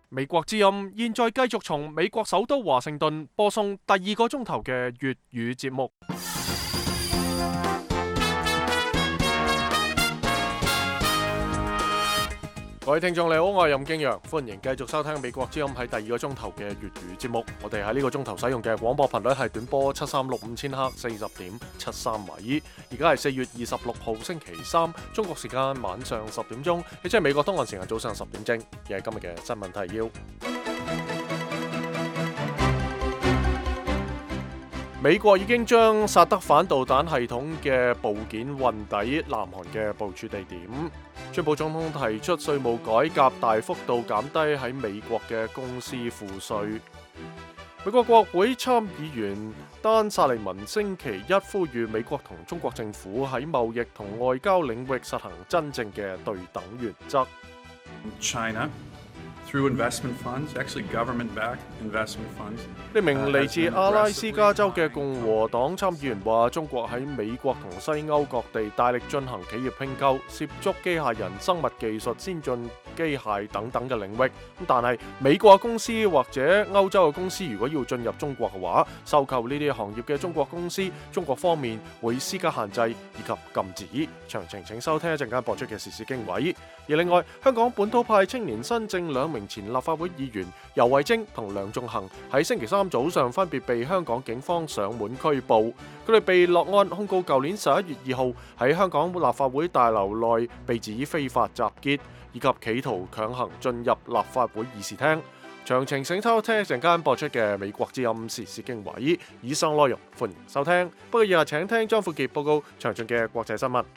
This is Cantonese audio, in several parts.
美國之音現在繼續從美國首都華盛頓播送第2個鐘頭嘅粵語節目。各位聽眾你好，我係任敬陽，歡迎繼續收聽美國之音喺第2個鐘頭嘅粵語節目。我哋喺呢個鐘頭使用嘅廣播頻率係短波7365千赫40.73米。而家係4月26號星期三，中國時間晚上10點鐘，亦即係美國東岸時間早上10點正。亦係今日嘅新聞提要。美國已經將薩德反導彈系統嘅部件運抵南韓嘅部署地點。川普總統提出稅務改革，大幅度減低喺美國嘅公司賦稅。美國國會參議員丹薩利文星期一呼籲美國同中國政府喺貿易同外交領域實行真正嘅對等原則。 China through investment funds, actually government-backed investment funds. 呢名嚟自阿拉斯加州嘅共和黨參議員話：中國喺美國同西歐各地大力進行企業併購，涉足機械人、生物技術、先進機械等等嘅領域。但係美國公司或者歐洲嘅公司如果要進入中國嘅話，收購呢啲行業嘅中國公司，中國方面會施加限制以及禁止。詳情請收聽一陣間播出嘅時事經緯。而另外，香港本土派青年新政2名前立法會議員游蕙禎同梁頌恆喺星期三早上分別被香港警方上門拘捕。佢哋被落案控告舊年11月2號喺香港立法會大樓內被指非法集結，以及企圖強行進入立法會議事廳。詳情請收聽一陣間播出嘅美國之音時事經緯。以上內容歡迎收聽。不過以下請聽張富傑報告詳盡嘅國際新聞。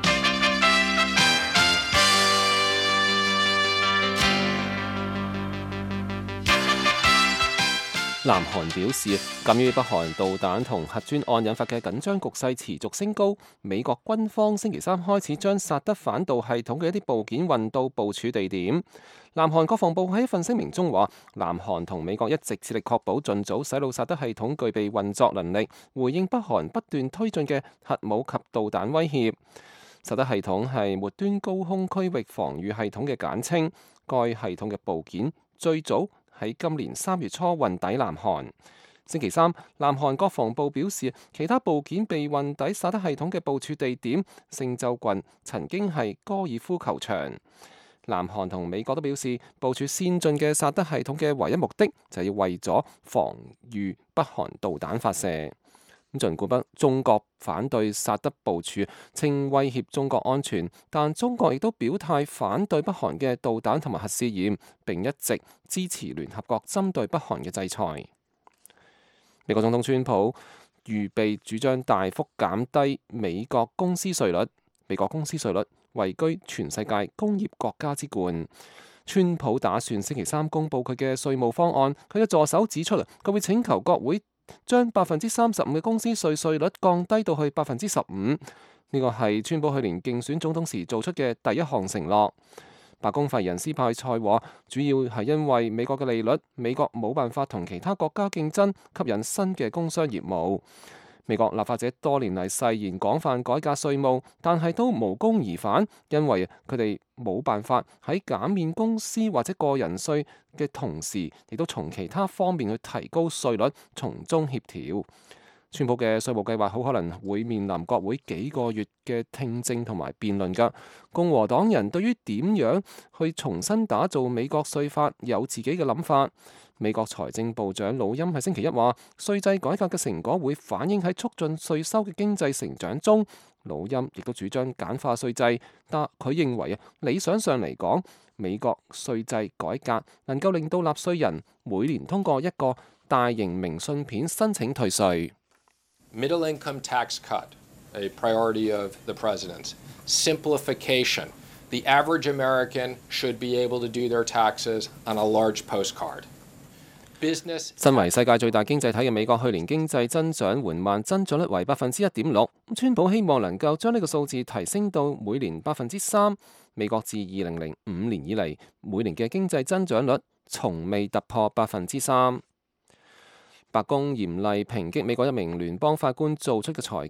南韓表示，鑑於北韓導彈同核專案引發嘅緊張局勢持續升高，美國軍方星期三開始將薩德反導系統嘅一啲部件運到部署地點。南韓國防部喺一份聲明中話，南韓同美國一直致力確保盡早使到薩德系統具備運作能力，回應北韓不斷推進嘅核武及導彈威脅。薩德系統係末端高空區域防禦系統嘅簡稱，該系統嘅部件最早喺今年3月初運抵南韓。星期三，南韓國防部表示，其他部件被運抵薩德系統嘅部署地點聖州郡曾經係高爾夫球場。南韓同美國都表示，部署先進嘅薩德系統嘅唯一目的就係要為咗防禦北韓導彈發射。儘管中國反對薩德部署，稱威脅中國安全，但中國亦都表態反對北韓嘅導彈同埋核試驗，並一直支持聯合國針對北韓嘅制裁。美國總統川普預備主張大幅減低美國公司稅率，美國公司稅率位居全世界工業國家之冠。川普打算星期三公佈佢嘅稅務方案，佢嘅助手指出佢會請求國會將35%嘅公司稅率降低到去15%，呢個係川普去年競選總統時做出嘅第一項承諾。白宮發言人斯派塞話，主要係因為美國嘅利率，美國冇辦法同其他國家競爭，吸引新嘅工商業務。美國立法者多年嚟誓言廣泛改革稅務，但係都無功而返，因為佢哋冇辦法喺減免公司或者個人稅嘅同時，亦都從其他方面去提高稅率，從中協調。川普嘅稅務計劃好可能會面臨國會幾個月嘅聽證同埋辯論㗎。共和黨人對於點樣去重新打造美國稅法有自己嘅諗法。美國財政部長魯欽喺星期一話，稅制改革嘅成果會反映喺促進稅收嘅經濟成長中。魯欽亦都主張簡化稅制，但佢認為理想上嚟講，美國稅制改革能夠令到納稅人每年通過一個大型明信片申請退稅。 Middle income tax cut, a priority of the president. Simplification. The average American should be able to do their taxes on a large postcard. 身為世界最大經濟體嘅美國，去年經濟增長緩慢，增長率為1.6%。川普希望能夠將呢個數字提升到每年3%。美國自2005年以嚟，每年嘅經濟增長率從未突破3%。白宮嚴厲抨擊美國一名聯邦法官做出嘅裁決，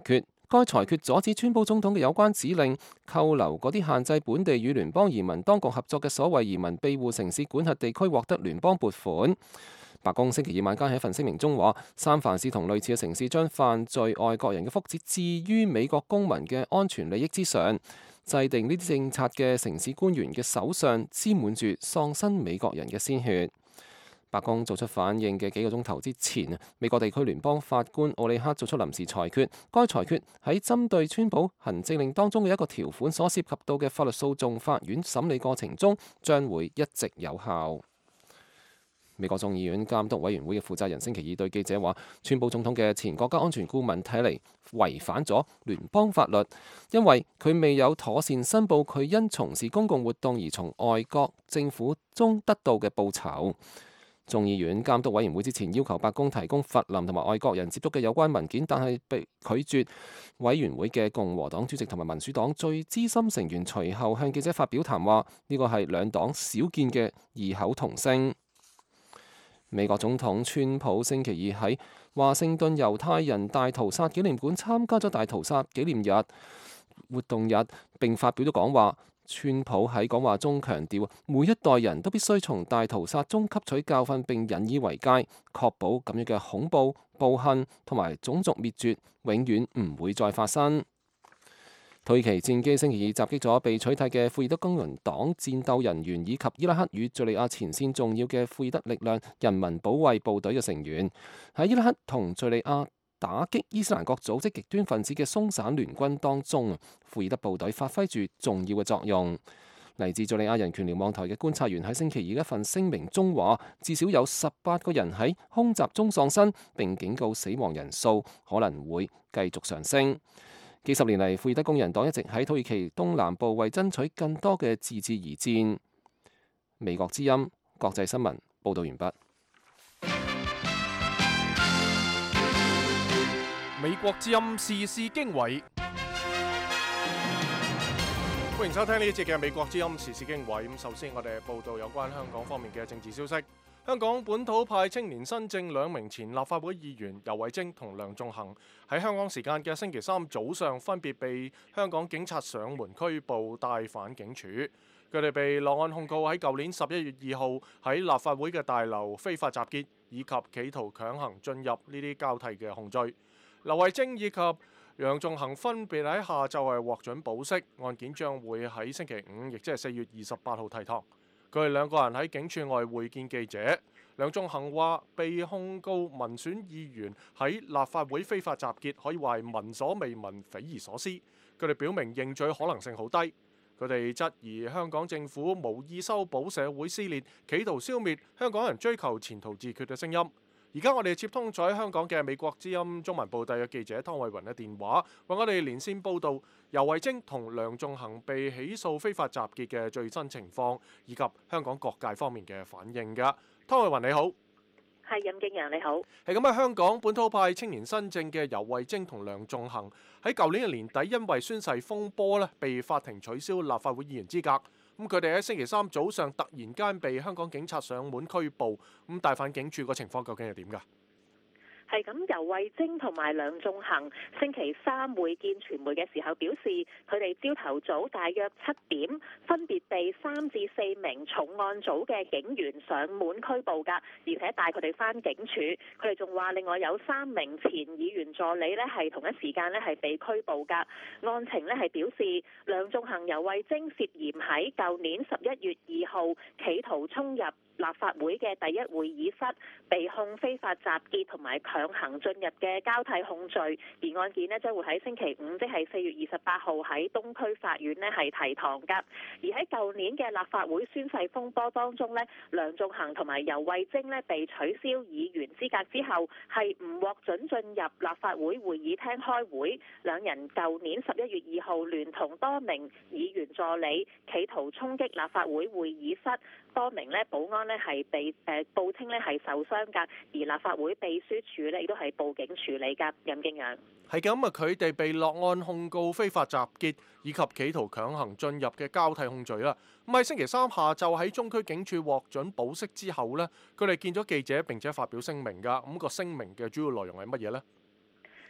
該裁決阻止川普總統嘅有關指令，扣留嗰啲限制本地與聯邦移民當局合作嘅所謂移民庇護城市管轄地區獲得聯邦撥款。白宮星期二晚間喺一份聲明中話，三藩市同類似嘅城市將犯罪外國人嘅福祉置於美國公民嘅安全利益之上。制定呢啲政策嘅城市官員嘅手上沾滿住喪生美國人嘅鮮血。白宮做出反應嘅幾個鐘頭之前，美國地區聯邦法官奧利克做出臨時裁決，該裁決喺針對川普行政令當中嘅一個條款所涉及到嘅法律訴訟法院審理過程中將會一直有效。美國眾議院監督委員會嘅負責人星期二對記者話，川普總統嘅前國家安全顧問睇嚟違反咗聯邦法律，因為佢未有妥善申報佢因從事公共活動而從外國政府中得到嘅報酬。眾議院監督委員會之前要求白宮提供弗林同埋外國人接觸嘅有關文件，但係被拒絕。委員會嘅共和黨主席同埋民主黨最資深成員隨後向記者發表談話，呢個係兩黨少見嘅異口同聲。美國總統川普星期二喺華盛頓猶太人大屠殺紀念館參加咗大屠殺紀念日活動日，並發表咗講話。川普喺講話中強調，每一代人都必須從大屠殺中吸取教訓並引以為戒，確保咁樣嘅恐怖、暴行同埋種族滅絕永遠唔會再發生。土耳其戰機星期二襲擊咗被取締嘅庫爾德工人黨戰鬥人員以及伊拉克與敘利亞前線重要嘅庫爾德力量人民保衛部隊嘅成員。喺伊拉克同敘利亞打擊伊斯蘭國組織極端分子嘅鬆散聯軍當中，庫爾德部隊發揮住重要嘅作用。嚟自敘利亞人權瞭望台嘅觀察員喺星期二一份聲明中話，至少有18個人喺空襲中喪生，並警告死亡人數可能會繼續上升。幾十年嚟，庫爾德工人黨一直喺土耳其東南部為爭取更多嘅自治而戰。美國之音國際新聞報導完畢。 美國之音時事經緯，歡迎收聽呢一節嘅美國之音時事經緯。首先我哋報道有關香港方面嘅政治消息。香港本土派青年新政兩名前立法會議員游蕙禎同梁頌恆喺香港時間嘅星期三早上分別被香港警察上門拘捕，帶返警署。佢哋被落案控告喺舊年11月2號喺立法會嘅大樓非法集結，以及企圖強行進入呢啲交替嘅控罪。游蕙禎以及梁頌恆分別喺下晝係獲准保釋，案件將會喺星期五，亦即係4月28號提堂。佢哋兩個人喺警署外會見記者。梁頌恆話被控告民選議員喺立法會非法集結，可以話係聞所未聞、匪夷所思。佢哋表明認罪可能性好低。佢哋質疑香港政府無意修補社會撕裂，企圖消滅香港人追求前途自決嘅聲音。而家我哋接通咗喺香港嘅美國之音中文部第嘅記者湯慧雲嘅電話，為我哋連線報導游蕙禎同梁頌恆被起訴非法集結嘅最新情況，以及香港各界方面嘅反應㗎。湯慧雲你好， 係任敬陽你好。 係咁啊！香港本土派青年新政嘅游蕙禎同梁頌恆喺舊年嘅年底，因為宣誓風波咧，被法庭取消立法會議員資格。咁佢哋喺星期三早上突然間被香港警察上門拘捕，咁帶返警署個情況究竟係點㗎？ 係咁，游蕙禎同埋梁頌恆星期三會見傳媒嘅時候表示，佢哋朝頭早大約7點分別被3至4名重案組嘅警員上門拘捕㗎，而且帶佢哋返警署。佢哋仲話另外有3名前議員助理呢係同一時間呢係被拘捕㗎。案情呢係表示，梁頌恆、游蕙禎涉嫌喺舊年11月2號企圖衝入立法會嘅第一會議室，被控非法集結同埋強行進入嘅交替控罪，而案件呢將會喺星期五，即係4月28號喺東區法院呢係提堂㗎。而喺舊年嘅立法會宣誓風波當中呢，梁頌恆同埋游蕙禎呢被取消議員資格之後，係唔獲准進入立法會會議廳開會。兩人舊年11月2號聯同多名議員助理企圖衝擊立法會會議室，多名呢保安呢係被報稱呢係受傷㗎，而立法會秘書處呢亦都係報警處理㗎。任敬陽係咁啊！佢哋被落案控告非法集結以及企圖強行進入嘅交替控罪啦。咁喺星期三下晝喺中區警署獲准保釋之後呢，佢哋見咗記者並且發表聲明㗎。咁個聲明嘅主要內容係乜嘢呢？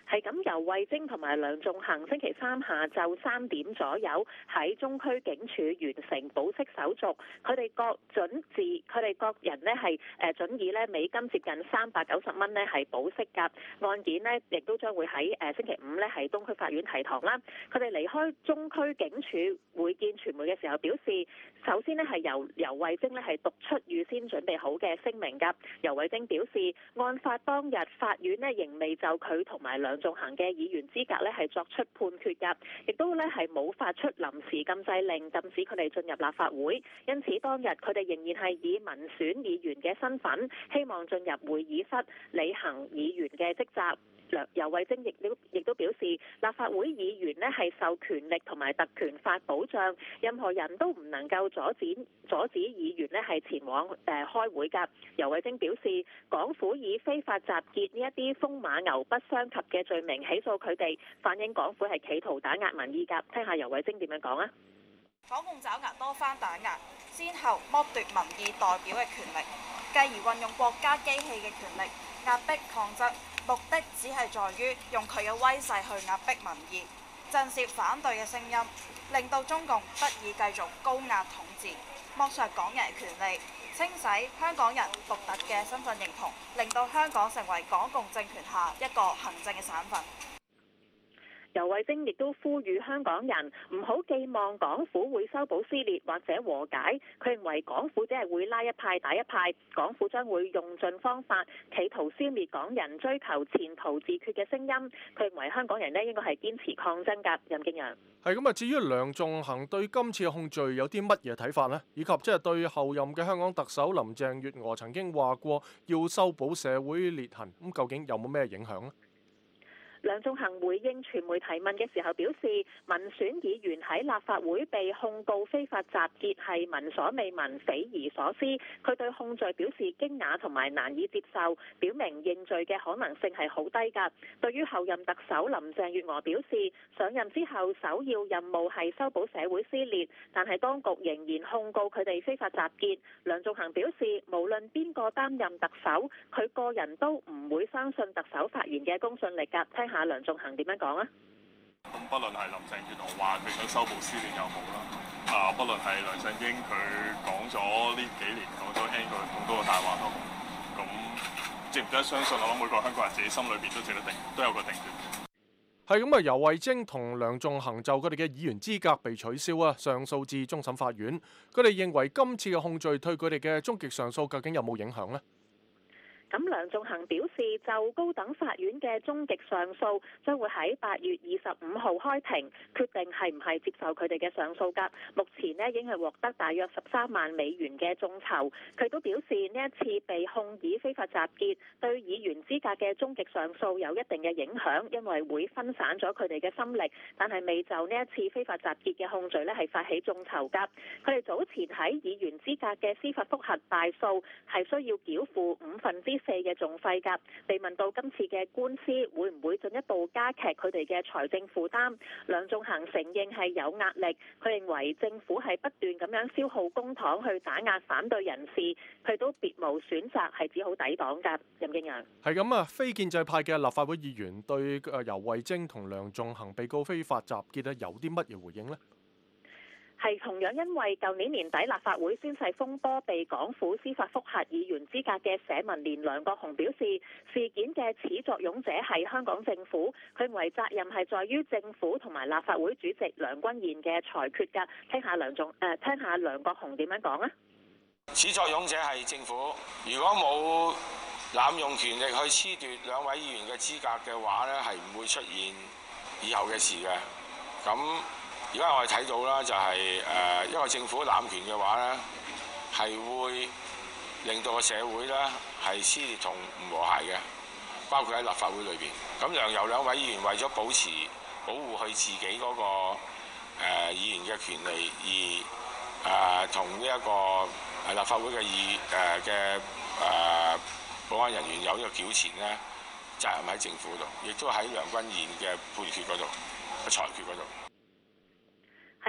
係咁，游蕙禎同埋梁頌恆星期三下晝3點左右喺中區警署完成保釋手續，佢哋各人呢係準以呢美金接近390蚊呢係保釋㗎。案件呢亦都將會喺星期5呢係東區法院提堂啦。佢哋離開中區警署會見傳媒嘅時候表示，首先呢係由游蕙禎呢係讀出預先準備好嘅聲明㗎。游蕙禎表示，案發當日法院呢仍未就佢同埋梁頌恆嘅議員資格呢係作出判決㗎，亦都呢係冇發出臨時禁制令禁止佢哋進入立法會，因此當日佢哋仍然係以民選議員嘅身份，希望進入會議室履行議員嘅職責。游蕙禎亦都表示，立法會議員呢係受權力同埋特權法保障，任何人都唔能夠阻止議員呢係前往開會㗎。游蕙禎表示，港府以非法集結呢一啲風馬牛不相及嘅罪名起訴佢哋，反映港府係企圖打壓民意㗎。聽下游蕙禎點樣講啊！ 港共爪牙多番打壓，先後剝奪民意代表嘅權力，繼而運用國家機器嘅權力壓迫抗爭。目的只係在於用佢嘅威勢去壓迫民意，震懾反對嘅聲音，令到中共得以繼續高壓統治，剝削港人嘅權利，清洗香港人獨特嘅身份認同，令到香港成為港共政權下一個行政嘅省份。 游蕙禎亦都呼籲香港人唔好寄望港府會修補撕裂或者和解，佢認為港府只係會拉一派打一派，港府將會用盡方法企圖消滅港人追求前途自決嘅聲音。佢認為香港人應該係堅持抗爭㗎。任敬陽係咁啊！至於梁頌恆對今次嘅控罪有啲乜嘢睇法呢？以及即係對後任嘅香港特首林鄭月娥曾經話過要修補社會裂痕，咁究竟有冇咩影響呢？ 梁頌恆回應傳媒提問嘅時候表示，民選議員喺立法會被控告非法集結係聞所未聞、匪夷所思。佢對控罪表示驚訝同埋難以接受，表明認罪嘅可能性係好低㗎。對於後任特首林鄭月娥表示，上任之後首要任務係修補社會撕裂，但係當局仍然控告佢哋非法集結。梁頌恆表示，無論邊個擔任特首，佢個人都唔會相信特首發言嘅公信力㗎。聽下梁頌恆點樣講啊？ 咁不論係林鄭月娥話佢想修補撕裂又好啦，不論係梁振英佢講咗呢幾年講咗 N 個咁多個大話都好，咁值唔值得相信？我諗每個香港人自己心裏邊都有個定奪。 係咁啊！游蕙禎同梁頌恆就佢哋嘅議員資格被取消啊，上訴至終審法院。佢哋認為今次嘅控罪對佢哋嘅終極上訴究竟有冇影響呢？ 咁梁頌恆表示，就高等法院嘅終極上訴將會喺8月25號開庭，決定係唔係接受佢哋嘅上訴㗎。目前呢已經係獲得大約13萬美元嘅眾籌。佢都表示呢一次被控以非法集結對議員資格嘅終極上訴有一定嘅影響，因為會分散咗佢哋嘅心力。但係未就呢一次非法集結嘅控罪呢係發起眾籌㗎。佢哋早前喺議員資格嘅司法覆核敗訴，係需要繳付4/5嘅訟費㗎。被問到今次嘅官司會唔會進一步加劇佢哋嘅財政負擔，梁頌恆承認係有壓力。佢認為政府係不斷咁樣消耗公帑去打壓反對人士，佢都別無選擇，係只好抵擋㗎。任敬陽係咁啊！非建制派嘅立法會議員對游蕙禎同梁頌恆被告非法集結咧，有啲乜嘢回應呢？ 係同樣因為舊年年底立法會宣誓風波被港府司法覆核議員資格嘅社民連梁國雄表示，事件嘅始作俑者係香港政府，佢認為責任係在於政府同埋立法會主席梁君彥嘅裁決㗎。聽下梁國雄點樣講啊？ 始作俑者係政府，如果冇濫用權力去褫奪兩位議員嘅資格嘅話呢，係唔會出現以後嘅事嘅。咁而家我哋睇到啦，就係因為政府濫權嘅話咧，係會令到個社會咧係撕裂同唔和諧嘅，包括喺立法會裏邊。咁由兩位議員為咗保護佢自己嗰個議員嘅權利，而同呢一個立法會嘅保安人員有呢個繳錢咧，責任喺政府度，亦都喺梁君彥嘅判決嗰度、裁決嗰度。 係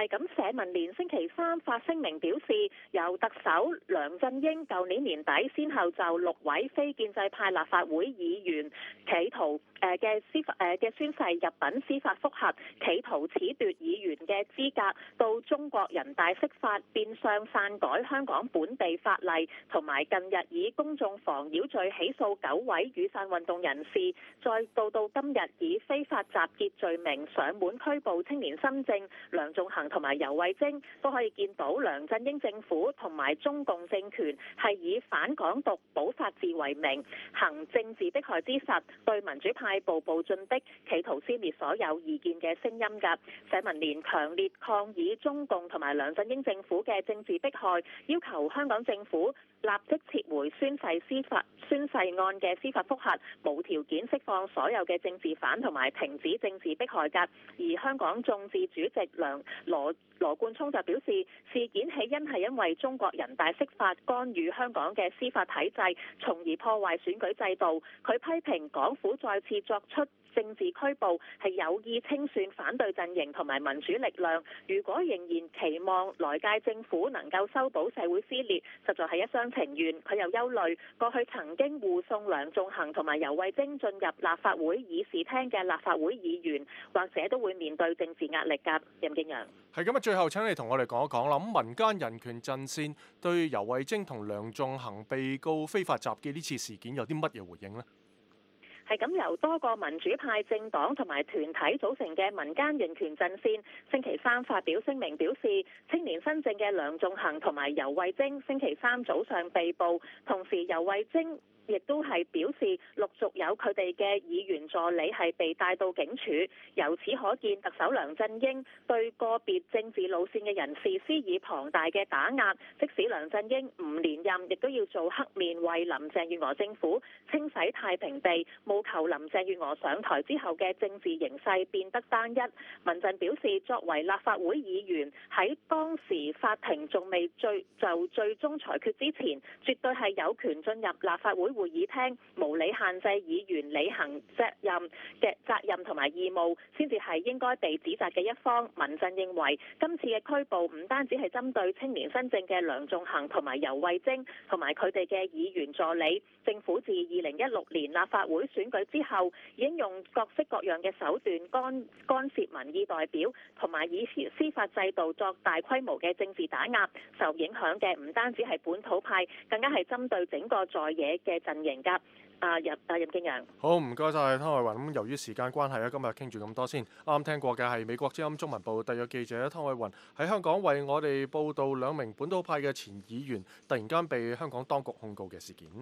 係咁，社民連星期三發聲明表示，由特首梁振英舊年年底先後就6位非建制派立法會議員企圖嘅宣誓入稟司法覆核，企圖褫奪議員嘅資格，到中國人大釋法變相篡改香港本地法例，同埋近日以公眾妨擾罪起訴9位雨傘運動人士，再到今日以非法集結罪名上門拘捕青年新政梁頌恆同埋游蕙禎，都可以見到梁振英政府同埋中共政權係以反港獨、保法治為名，行政治迫害之實，對民主派步步進逼，企圖消滅所有異見嘅聲音㗎。社民連強烈抗議中共同埋梁振英政府嘅政治迫害，要求香港政府立即撤回宣誓案嘅司法覆核，無條件釋放所有嘅政治犯同埋停止政治迫害㗎。而香港眾志主席羅冠聰就表示，事件起因係因為中國人大釋法干預香港嘅司法體制，從而破壞選舉制度。佢批評港府再次作出政治拘捕係有意清算反對陣營同埋民主力量。如果仍然期望來屆政府能夠修補社會撕裂，實在係一廂情願。佢又憂慮過去曾經護送梁頌恆同埋游蕙禎進入立法會議事廳嘅立法會議員，或者都會面對政治壓力㗎。任敬揚係咁啊！最後請你同我哋講一講啦。咁民間人權陣線對游蕙禎同梁頌恆被告非法集結呢次事件有啲乜嘢回應呢？ 係咁，由多個民主派政黨同埋團體組成嘅民間人權陣線，星期三發表聲明表示，青年新政嘅梁頌恆同埋游蕙禎星期三早上被捕，同時游蕙禎亦都係表示陸續有佢哋嘅議員助理係被帶到警署，由此可見特首梁振英對個別政治路線嘅人士施以龐大嘅打壓，即使梁振英唔連任，亦都要做黑面為林鄭月娥政府清洗太平地，務求林鄭月娥上台之後嘅政治形勢變得單一。民陣表示，作為立法會議員，喺當時法庭仲未最終裁決之前，絕對係有權進入立法會會議廳，無理限制議員履行責任同埋義務，先至係應該被指責嘅一方。民陣認為今次嘅拘捕唔單止係針對青年新政嘅梁頌恆同埋游蕙禎同埋佢哋嘅議員助理，政府自2016年立法會選舉之後，已經用各式各樣嘅手段干涉民意代表，同埋以司法制度作大規模嘅政治打壓。受影響嘅唔單止係本土派，更加係針對整個在野嘅陣營㗎。任敬揚， 好，唔該晒湯慧雲。咁由於時間關係咧，今日傾住咁多先。啱聽過嘅係美國之音中文部特約記者湯慧雲喺香港為我哋報道2名本土派嘅前議員突然間被香港當局控告嘅事件。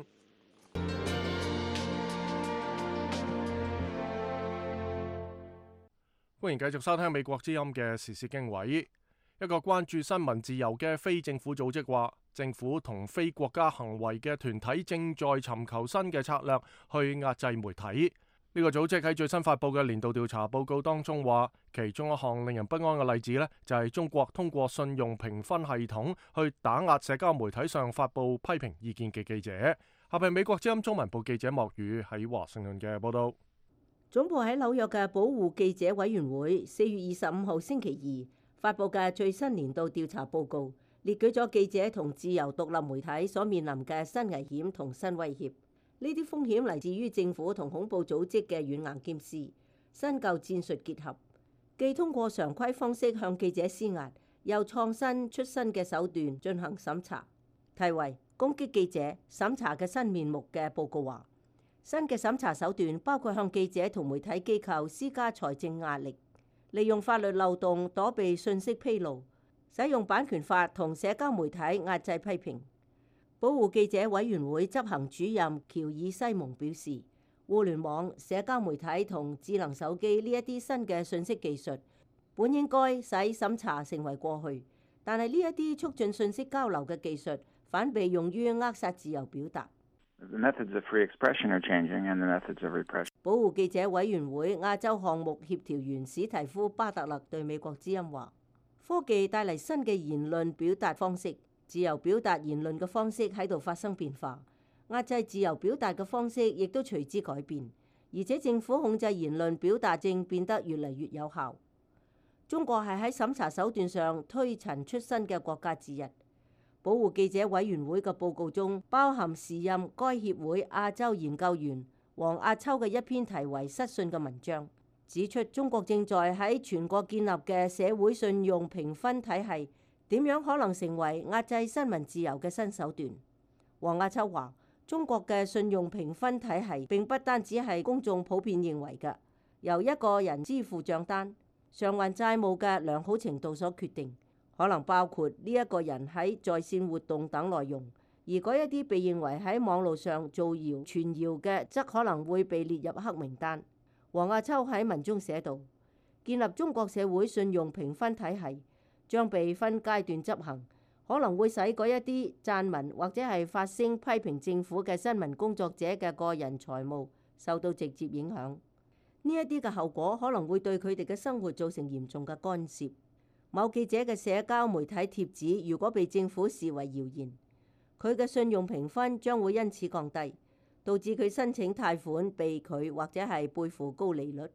歡迎繼續收聽美國之音嘅時事經緯。一個關注新聞自由嘅非政府組織話，政府同非國家行為嘅團體正在尋求新嘅策略去壓制媒體。呢個組織喺最新發布嘅年度調查報告當中話，其中一項令人不安嘅例子呢，就係中國通過信用評分系統去打壓社交媒體上發布批評意見嘅記者。下邊美國之音中文部記者莫宇喺華盛頓嘅報道。 總部喺紐約嘅保護記者委員會4月25號星期2發布嘅最新年度調查報告，列舉咗記者同自由獨立媒體所面臨嘅新危險同新威脅。呢啲風險嚟自於政府同恐怖組織嘅軟硬兼施，新舊戰術結合，既通過常規方式向記者施壓，又創新出新嘅手段進行審查。題為攻擊記者審查嘅新面目嘅報告話，新嘅審查手段包括向記者同媒體機構施加財政壓力，利用法律漏洞躲避信息披露，使用版權法同社交媒體壓制批評。保護記者委員會執行主任喬爾西蒙表示，互聯網、社交媒體同智能手機呢一啲新嘅信息技術，本應該使審查成為過去，但係呢一啲促進信息交流嘅技術，反被用於扼殺自由表達。保護記者委員會亞洲項目協調員史提夫巴特勒對美國之音話，科技帶嚟新嘅言論表達方式，自由表達言論嘅方式喺度發生變化，壓制自由表達嘅方式亦都隨之改變，而且政府控制言論表達正變得越嚟越有效。 中國係喺審查手段上推陳出新嘅國家之一。保護記者委員會嘅報告中包含時任該協會亞洲研究員黃亞秋嘅一篇題為《失信》嘅文章，指出中國正在喺全國建立嘅社會信用評分體系點樣可能成為壓制新聞自由嘅新手段。黃亞秋話：中國嘅信用評分體系並不單止係公眾普遍認為嘅，由一個人支付帳單、償還債務嘅良好程度所決定，可能包括呢一個人喺在線活動等內容。而嗰一啲被認為喺網絡上造謠傳謠嘅，則可能會被列入黑名單。黃亞秋喺文中寫道：建立中國社會信用評分體系將被分階段執行，可能會使嗰一啲撰文或者係發聲批評政府嘅新聞工作者嘅個人財務受到直接影響。呢一啲嘅後果可能會對佢哋嘅生活造成嚴重嘅干涉。某記者嘅社交媒體貼子如果被政府視為謠言，佢嘅信用評分將會因此降低，導致佢申請貸款被拒或者係背負高利率。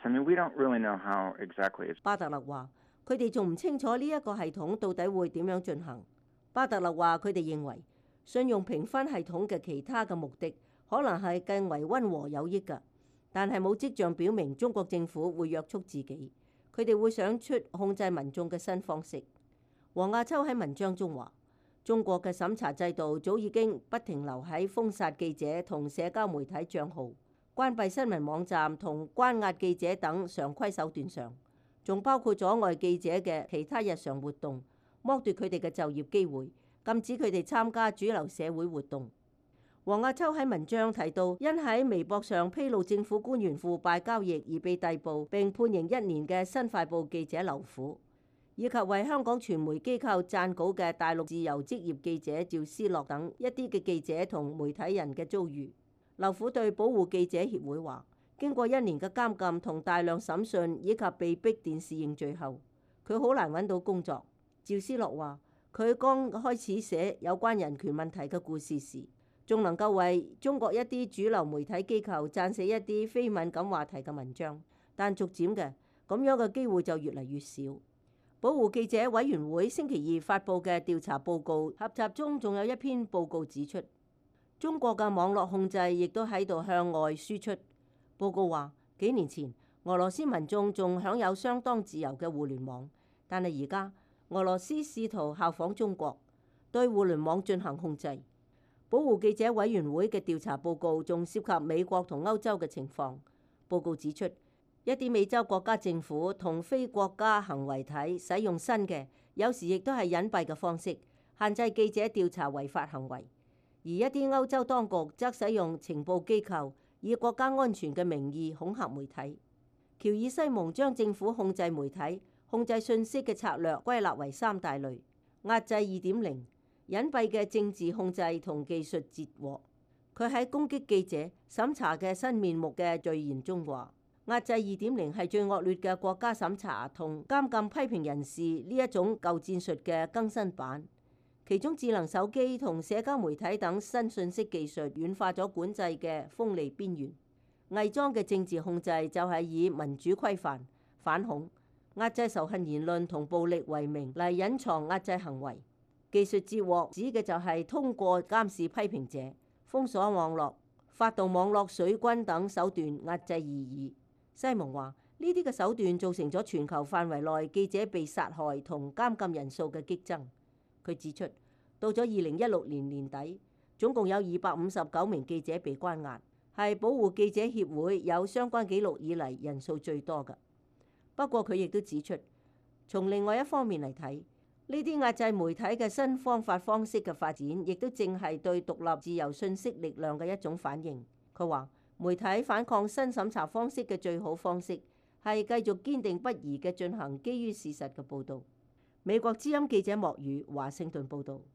巴特勒話：佢哋仲唔清楚呢一個系統到底會點樣進行。巴特勒話：佢哋認為信用評分系統嘅其他嘅目的可能係更為溫和有益㗎，但係冇跡象表明中國政府會約束自己，佢哋會想出控制民眾嘅新方式。黃亞秋喺文章中話：中國嘅審查制度早已經不停留喺封殺記者同社交媒體帳號、關閉新聞網站同關押記者等常規手段上，仲包括阻礙記者嘅其他日常活動，剝奪佢哋嘅就業機會，禁止佢哋參加主流社會活動。黃亞秋喺文章提到，因喺微博上披露政府官員腐敗交易而被逮捕並判刑1年嘅新快報記者劉虎，以及為香港傳媒機構撰稿嘅大陸自由職業記者趙思樂等一啲嘅記者同媒體人嘅遭遇。劉虎對保護記者協會話：經過1年嘅監禁同大量審訊以及被逼電視認罪後，佢好難揾到工作。趙思樂話：佢剛開始寫有關人權問題嘅故事時，仲能夠為中國一啲主流媒體機構撰寫一啲非敏感話題嘅文章，但逐漸嘅咁樣嘅機會就越嚟越少。保護記者委員會星期2發布嘅調查報告合集中，仲有一篇報告指出，中國嘅網絡控制亦都喺度向外輸出。報告話，幾年前俄羅斯民眾仲享有相當自由嘅互聯網，但係而家俄羅斯試圖效仿中國，對互聯網進行控制。保護記者委員會嘅調查報告仲涉及美國同歐洲嘅情況。報告指出，一啲美洲國家政府同非國家行為體使用新嘅，有時亦都係隱蔽嘅方式，限制記者調查違法行為。而一啲歐洲當局則使用情報機構以國家安全嘅名義恐嚇媒體。喬爾西蒙將政府控制媒體、控制信息嘅策略歸納為3大類：壓制2.0、隱蔽嘅政治控制同技術截獲。佢喺攻擊記者審查嘅新面目嘅序言中話：壓制2.0係最惡劣嘅國家審查同監禁批評人士呢一種舊戰術嘅更新版。其中智能手機同社交媒體等新信息技術軟化咗管制嘅鋒利邊緣。偽裝嘅政治控制就係以民主規範、反恐、壓制仇恨言論同暴力為名嚟隱藏壓制行為。技術截獲指嘅就係通過監視批評者、封鎖網絡、發動網絡水軍等手段壓制異議。西蒙話：呢啲嘅手段造成咗全球範圍內記者被殺害同監禁人數嘅激增。佢指出，到咗2016年年底，總共有259名記者被關押，係保護記者協會有相關記錄以嚟人數最多嘅。不過佢亦都指出，從另外一方面嚟睇，呢啲壓制媒體嘅新方法方式嘅發展，亦都正係對獨立自由信息力量嘅一種反應。佢話，媒體反抗新審查方式嘅最好方式係繼續堅定不移嘅進行基於事實嘅報導。美國之音記者莫宇華盛頓報導。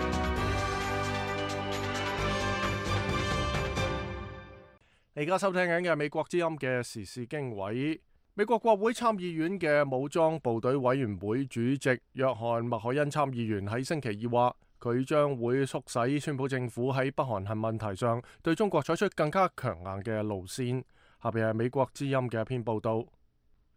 你而家收聽緊嘅美國之音嘅時事經緯。美國國會參議院嘅武裝部隊委員會主席約翰麥凱恩參議員喺星期2話，佢將會促使川普政府喺北韓核問題上對中國採取更加強硬嘅路線。下邊係美國之音嘅一篇報導。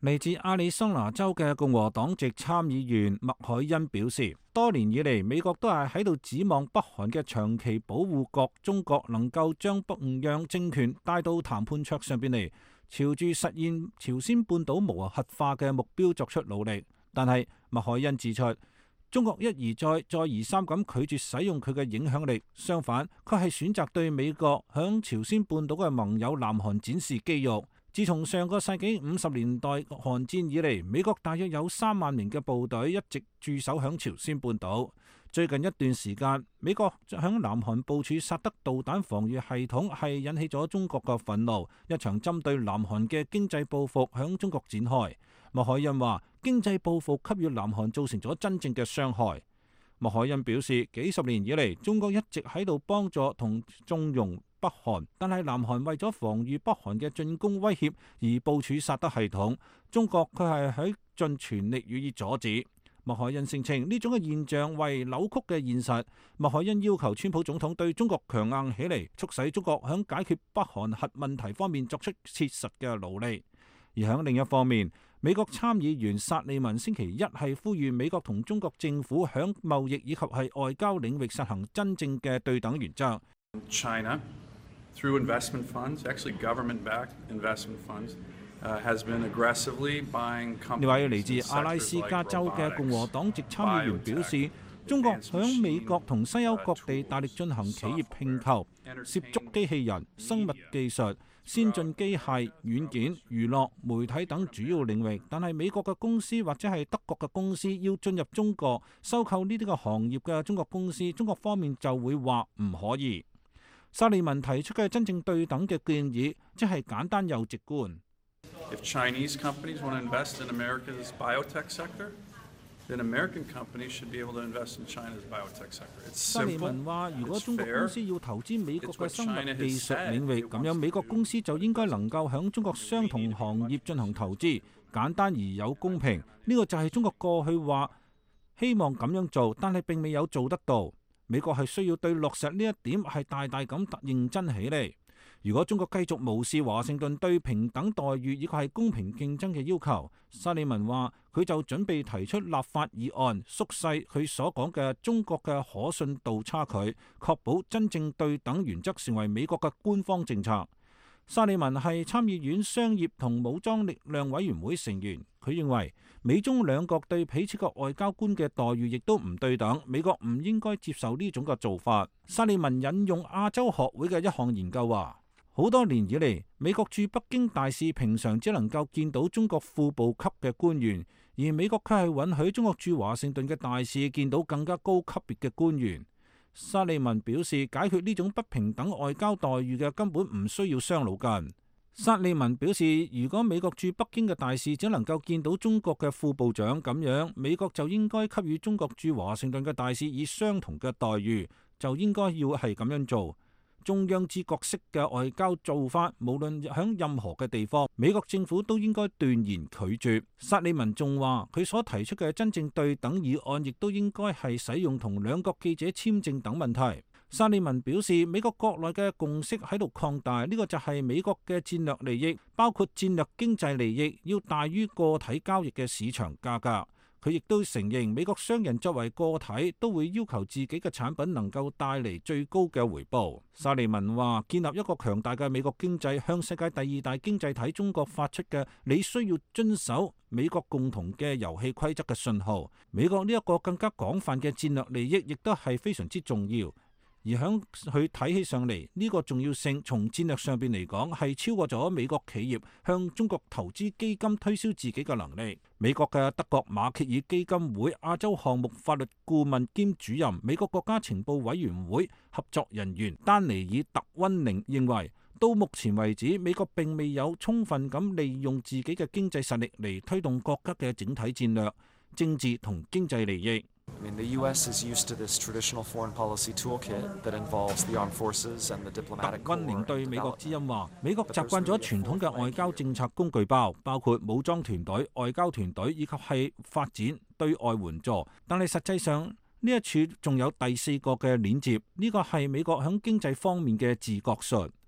嚟自亞利桑那州嘅共和黨籍參議員麥凱恩表示，多年以嚟美國都係喺度指望北韓嘅長期保護國中國能夠將北洋政權帶到談判桌上邊嚟，朝住實現朝鮮半島無核化嘅目標作出努力。但係麥凱恩指出，中國一而再、再而三咁拒絕使用佢嘅影響力，相反，佢係選擇對美國響朝鮮半島嘅盟友南韓展示肌肉。自從上個世紀50年代韓戰以嚟，美國大約有3萬名嘅部隊一直駐守響朝鮮半島。最近一段時間，美國響南韓部署薩德導彈防禦系統，係引起咗中國嘅憤怒。一場針對南韓嘅經濟報復響中國展開。麥凱恩話：經濟報復給予南韓造成咗真正嘅傷害。麥凱恩表示，幾十年以嚟，中國一直喺度幫助同縱容北韓，但係南韓為咗防禦北韓嘅進攻威脅而部署薩德系統，中國佢係喺盡全力予以阻止。麥凱恩聲稱呢種嘅現象為扭曲嘅現實。麥凱恩要求川普總統對中國強硬起嚟，促使中國響解決北韓核問題方面作出切實嘅努力。而響另一方面，美國參議員薩利文星期一係呼籲美國同中國政府響貿易以及係外交領域實行真正嘅對等原則。 China, through investment funds, actually government-backed investment funds, has been aggressively buying companies. 呢位嚟自阿拉斯加州嘅共和黨籍參議員表示，中國響美國同西歐各地大力進行企業併購，涉足機器人、生物技術、先進機械、軟件、娛樂、媒體等主要領域，但係美國嘅公司或者係德國嘅公司要進入中國收購呢啲嘅行業嘅中國公司，中國方面就會話唔可以。薩利文提出嘅真正對等嘅建議，即係簡單又直觀。 If Chinese companies want to invest in America's biotech sector, then American companies should be able to invest in China's biotech sector. It's simple, 薩利文話：如果中國公司要投資美國嘅生物技術領域，咁樣美國公司就應該能夠響中國相同行業進行投資，簡單而有公平。呢個就係中國過去話希望咁樣做，但係並未有做得到。美國係需要對落實呢一點係大大咁認真起嚟。如果中國繼續無視華盛頓對平等待遇以及係公平競爭嘅要求，薩利文話佢就準備提出立法議案，縮細佢所講嘅中國嘅可信度差距，確保真正對等原則成為美國嘅官方政策。薩利文係參議院商業同武裝力量委員會成員，佢認為美中兩國對彼此嘅外交官嘅待遇亦都唔對等，美國唔應該接受呢種嘅做法。薩利文引用亞洲學會嘅一項研究話，好多年以嚟，美國駐北京大使平常只能夠見到中國副部級嘅官員，而美國卻係允許中國駐華盛頓嘅大使見到更加高級別嘅官員。薩利文表示，解決呢種不平等外交待遇嘅根本唔需要傷腦筋。薩利文表示，如果美國駐北京嘅大使只能夠見到中國嘅副部長咁樣，美國就應該給予中國駐華盛頓嘅大使以相同嘅待遇，就應該要係咁樣做。中央之角式嘅外交做法，無論喺任何嘅地方，美國政府都應該斷然拒絕。薩利文仲話，佢所提出嘅真正對等議案，亦都應該係使用同兩國記者簽證等問題。薩利文表示，美國國內嘅共識喺度擴大，呢個就係美國嘅戰略利益，包括戰略經濟利益，要大於個體交易嘅市場價格。佢亦都承認，美國商人作為個體都會要求自己嘅產品能夠帶嚟最高嘅回報。薩利文話，建立一個強大嘅美國經濟，向世界第二大經濟體中國發出嘅你需要遵守美國共同嘅遊戲規則嘅信號。美國呢一個更加廣泛嘅戰略利益，亦都係非常之重要。而響佢睇起上嚟，呢個重要性從戰略上邊嚟講，係超過咗美國企業向中國投資基金推銷自己嘅能力。美國嘅德國馬歇爾基金會亞洲項目法律顧問兼主任美國國家情報委員會合作人員丹尼爾特溫寧認為，到目前為止，美國並未有充分咁利用自己嘅經濟實力嚟推動國家嘅整體戰略、政治同經濟利益。 The U.S. is used to this traditional foreign policy toolkit that involves the armed forces and the diplomatic corps. 溫寧對美國之音話：美國習慣咗傳統嘅外交政策工具包，包括武裝團隊、外交團隊以及係發展對外援助。但係實際上呢一處仲有第四個嘅鏈接，呢個係美國響經濟方面嘅自覺術。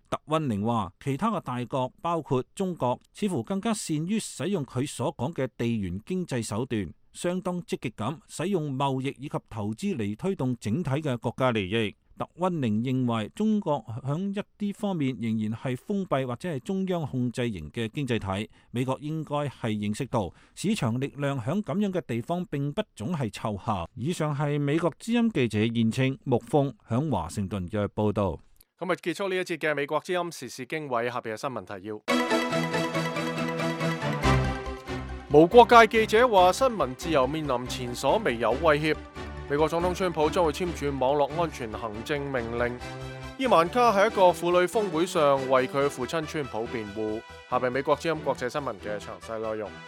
特溫寧話，其他嘅大國包括中國，似乎更加善於使用佢所講嘅地緣經濟手段，相當積極咁使用貿易以及投資嚟推動整體嘅國家利益。特溫寧認為中國響一啲方面仍然係封閉或者係中央控制型嘅經濟體，美國應該係認識到市場力量響咁樣嘅地方並不總係奏效。以上係美國之音記者燕青木峰響華盛頓嘅報導。 咁啊，結束呢一節嘅美國之音時事經緯，下邊嘅新聞提要。無國界記者話，新聞自由面臨前所未有威脅。美國總統川普將會簽署網絡安全行政命令。伊萬卡喺一個婦女峰會上為佢父親川普辯護。下邊美國之音國際新聞嘅詳細內容。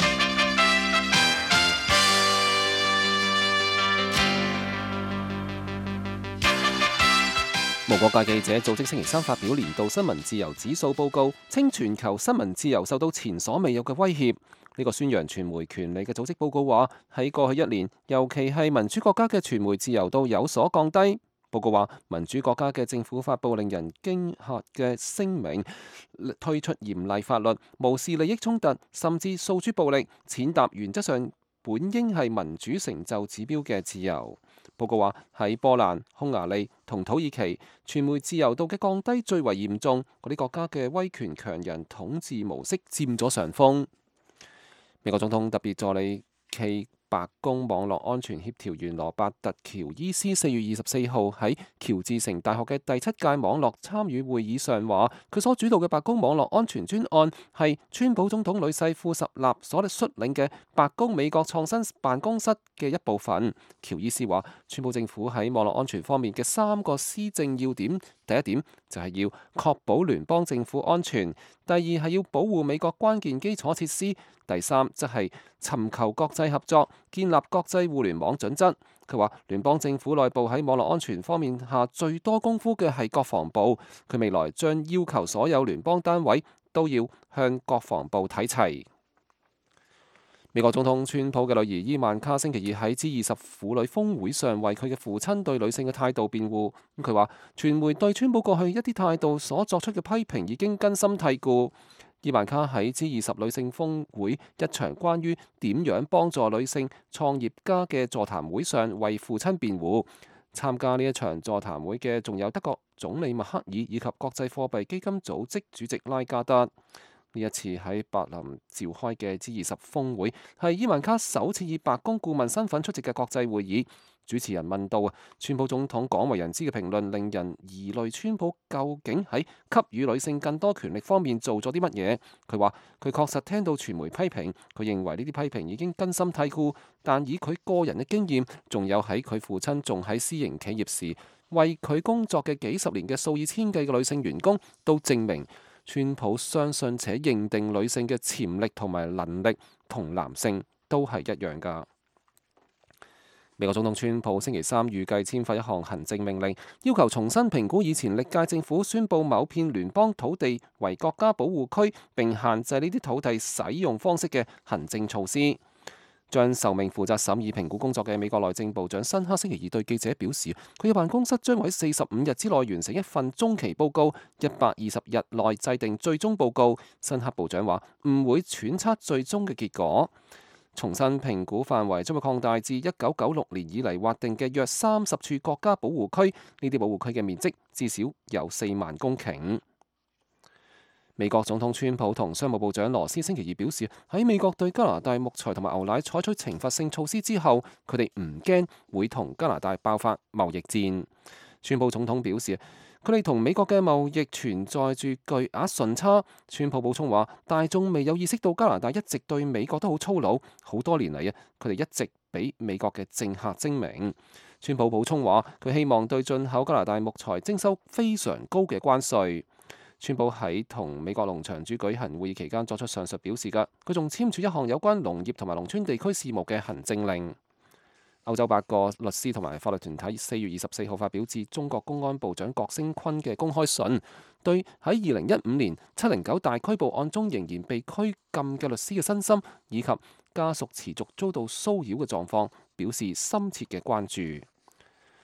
無國界記者組織星期三發表年度新聞自由指數報告，稱全球新聞自由受到前所未有嘅威脅。呢個宣揚傳媒權利嘅組織報告話，喺過去一年，尤其係民主國家嘅傳媒自由度有所降低。報告話，民主國家嘅政府發布令人驚嚇嘅聲明，推出嚴厲法律，無視利益衝突，甚至訴諸暴力，踐踏原則上本應係民主成就指標嘅自由。報告話，喺波蘭、匈牙利同土耳其，傳媒自由度嘅降低最為嚴重，嗰啲國家嘅威權強人統治模式佔咗上風。美國總統特別助理暨白宮網絡安全協調員羅伯特·喬伊斯4月24號喺喬治城大學嘅第7屆網絡參與會議上話，佢所主導嘅白宮網絡安全專案係川普總統女婿庫什納所率領嘅白宮美國創新辦公室嘅一部分。喬伊斯話，川普政府喺網絡安全方面嘅3個施政要點，第一點就係要確保聯邦政府安全，第二係要保護美國關鍵基礎設施，第三則係尋求國際合作，建立國際互聯網準則。佢話聯邦政府內部喺網絡安全方面下最多功夫嘅係國防部，佢未來將要求所有聯邦單位都要向國防部睇齊。美國總統川普嘅女兒伊萬卡星期二喺 G20 婦女峰會上為佢嘅父親對女性嘅態度辯護。佢話傳媒對川普過去一啲態度所作出嘅批評已經根深蒂固。伊萬卡喺 G20 女性峰會一場關於點樣幫助女性創業家嘅座談會上為父親辯護。參加呢一場座談會嘅仲有德國總理默克爾以及國際貨幣基金組織主席拉加德。呢一次喺柏林召開嘅 G20 峰會係伊萬卡首次以白宮顧問身份出席嘅國際會議。主持人問到川普總統廣為人知嘅評論令人疑慮，川普究竟喺給予女性更多權力方面做咗啲乜嘢？佢話佢確實聽到傳媒批評，佢認為呢啲批評已經根深蒂固，但以佢個人嘅經驗，仲有喺佢父親仲喺私營企業時為佢工作嘅幾十年嘅數以千計嘅女性員工，都證明川普相信且認定女性嘅潛力同埋能力同男性都係一樣㗎。美國總統川普星期三預計簽發一項行政命令，要求重新評估以前歷屆政府宣布某片聯邦土地為國家保護區並限制呢啲土地使用方式嘅行政措施。將受命負責審議評估工作嘅美國內政部長辛克星期二對記者表示，佢嘅辦公室將會喺45日之內完成一份中期報告，120日內制定最終報告。辛克部長話唔會揣測最終嘅結果。重新評估範圍將會擴大至1996年以嚟劃定嘅約30處國家保護區，呢啲保護區嘅面積至少有4萬公頃。美國總統川普同商務部長羅斯星期二表示，喺美國對加拿大木材同埋牛奶採取懲罰性措施之後，佢哋唔驚會同加拿大爆發貿易戰。川普總統表示，佢哋同美國嘅貿易存在住巨額順差。川普補充話，大眾未有意識到加拿大一直對美國都好粗魯，好多年嚟佢哋一直比美國嘅政客精明。川普補充話，佢希望對進口加拿大木材徵收非常高嘅關稅。川普喺同美國農場主舉行會議期間作出上述表示㗎，佢仲簽署一項有關農業同埋農村地區事務嘅行政令。歐洲8個律師同埋法律團體4月24號發表致中國公安部長郭聲琨嘅公開信，對喺2015年709大拘捕案中仍然被拘禁嘅律師嘅身心以及家屬持續遭到騷擾嘅狀況表示深切嘅關注。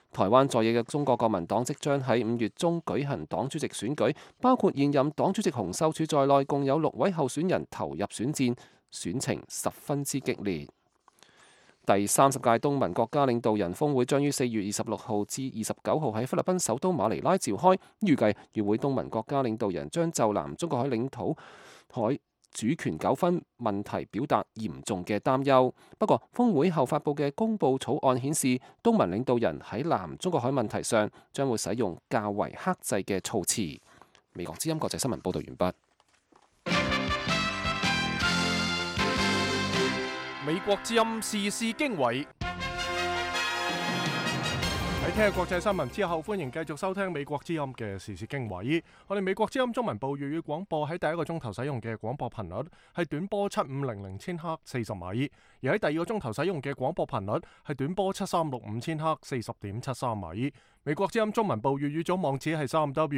台灣在野嘅中國國民黨即將喺5月中舉行黨主席選舉，包括現任黨主席洪秀柱在內，共有6位候選人投入選戰，選情十分之激烈。第30屆東盟國家領導人峰會將於4月26號至29號喺菲律賓首都馬尼拉召開，預計與會東盟國家領導人將就南中國海領土主權糾紛問題表達嚴重嘅擔憂。不過，峰會後發布嘅公報草案顯示，東盟領導人喺南中國海問題上將會使用較為克制嘅措辭。美國之音國際新聞報道完畢。 美國之音時事經緯。喺聽日國際新聞之後，歡迎繼續收聽美國之音嘅時事經緯。我哋美國之音中文部粵語廣播喺第一個鐘頭使用嘅廣播頻率係短波7500千赫40米，而喺第二個鐘頭使用嘅廣播頻率係短波7365千赫40.73米。美國之音中文部粵語組網址係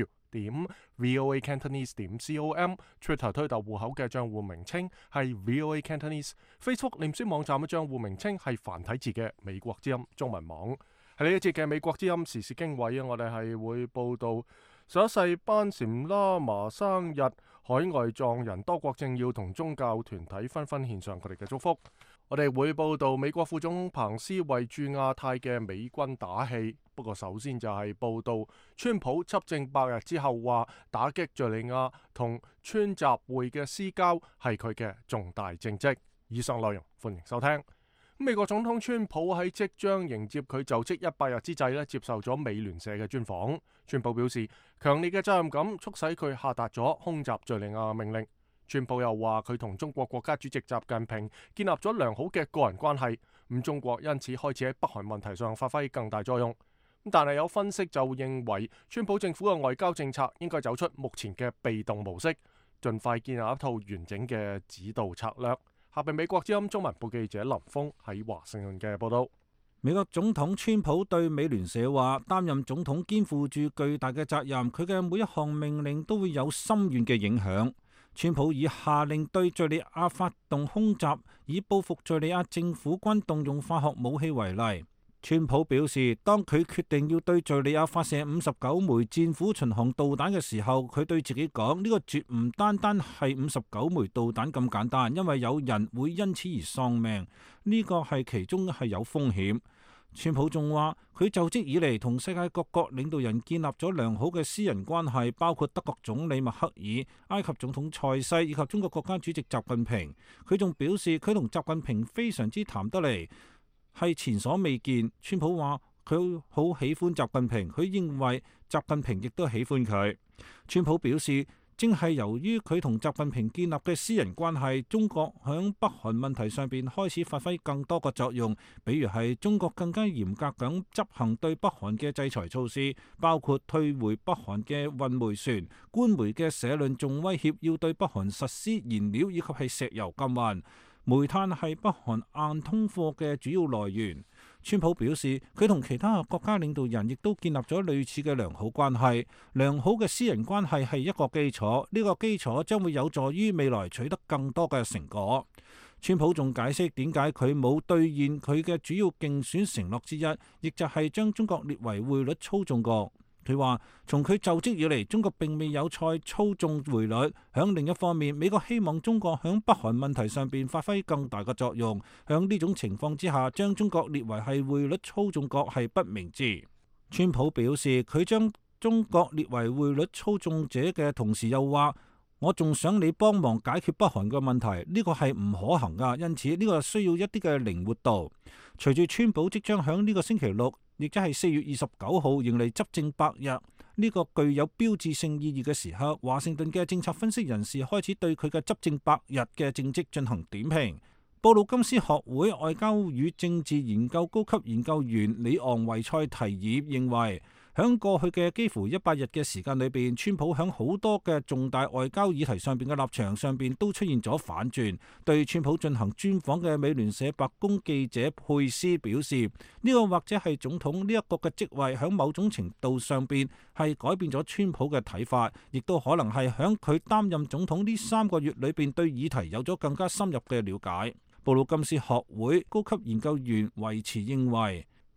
3w.voacantonese.com，Twitter 推特戶口嘅賬戶名稱係 VOA Cantonese，Facebook 臉書網站嘅賬戶名稱係繁體字嘅美國之音中文網。喺呢一節嘅美國之音時事經緯，我哋係會報道11世班禪喇嘛生日，海外藏人多國政要同宗教團體紛紛獻上佢哋嘅祝福。我哋會報道美國副總統彭斯為駐亞太嘅美軍打氣。不過首先就係報道川普執政100日之後話打擊敘利亞同川習會嘅私交係佢嘅重大政績。以上內容歡迎收聽。美國總統川普喺即將迎接佢就職100日之際接受咗美聯社嘅專訪。川普表示，強烈嘅責任感促使佢下達咗空襲敘利亞命令。川普又話佢同中國國家主席習近平建立咗良好嘅個人關係，咁中國因此開始喺北韓問題上發揮更大作用。但係有分析就認為，川普政府嘅外交政策應該走出目前嘅被動模式，盡快建立一套完整嘅指導策略。下邊美國之音中文部記者林峰喺華盛頓嘅報道。 美國總統川普對美聯社話，擔任總統肩負住巨大嘅責任，佢嘅每一項命令都會有深遠嘅影響。川普以下令對敘利亞發動空襲，以報復敘利亞政府軍動用化學武器為例。川普表示，當佢決定要對敘利亞發射59枚戰斧巡航導彈嘅時候，佢對自己講，呢個絕唔單單係59枚導彈咁簡單，因為有人會因此而喪命，呢個係其中係有風險。川普仲話，佢就職以嚟同世界各國領導人建立咗良好嘅私人關係，包括德國總理默克爾、埃及總統塞西以及中國國家主席習近平。佢仲表示，佢同習近平非常之談得嚟，係前所未見。川普話佢好喜歡習近平，佢認為習近平亦都喜歡佢。川普表示，正係由於佢同習近平建立嘅私人關係，中國響北韓問題上邊開始發揮更多嘅作用，比如係中國更加嚴格咁執行對北韓嘅制裁措施，包括退回北韓嘅運煤船。官媒嘅社論仲威脅要對北韓實施燃料以及係石油禁運。煤炭係北韓硬通貨嘅主要來源。川普表示，佢同其他國家領導人亦都建立咗類似嘅良好關係。良好嘅私人關係係一個基礎，呢個基礎將會有助於未來取得更多嘅成果。川普仲解釋點解佢冇兌現佢嘅主要競選承諾之一，亦就係將中國列為匯率操縱國。佢話：從佢就職以嚟，中國並未有再操縱匯率。響另一方面，美國希望中國響北韓問題上邊發揮更大嘅作用。響呢種情況之下，將中國列為係匯率操縱國係不明智。川普表示，佢將中國列為匯率操縱者嘅同時，又話：我仲想你幫忙解決北韓嘅問題，呢個係唔可行噶，因此呢個需要一啲嘅靈活度。隨住川普即將響呢個星期六，亦即係4月29號迎嚟執政100日，呢個具有標誌性意義嘅時刻，華盛頓嘅政策分析人士開始對佢嘅執政100日嘅政績進行點評。布魯金斯學會外交與政治研究高級研究員里昂維塞提爾認為，響過去嘅幾乎100日嘅時間裏邊，川普響好多嘅重大外交議題上邊嘅立場上邊都出現咗反轉。對川普進行專訪嘅美聯社白宮記者佩斯表示，呢個或者係總統呢一個嘅職位響某種程度上邊係改變咗川普嘅睇法，亦都可能係響佢擔任總統呢3個月裏邊對議題有咗更加深入嘅了解。布魯金斯學會高級研究員維持認為，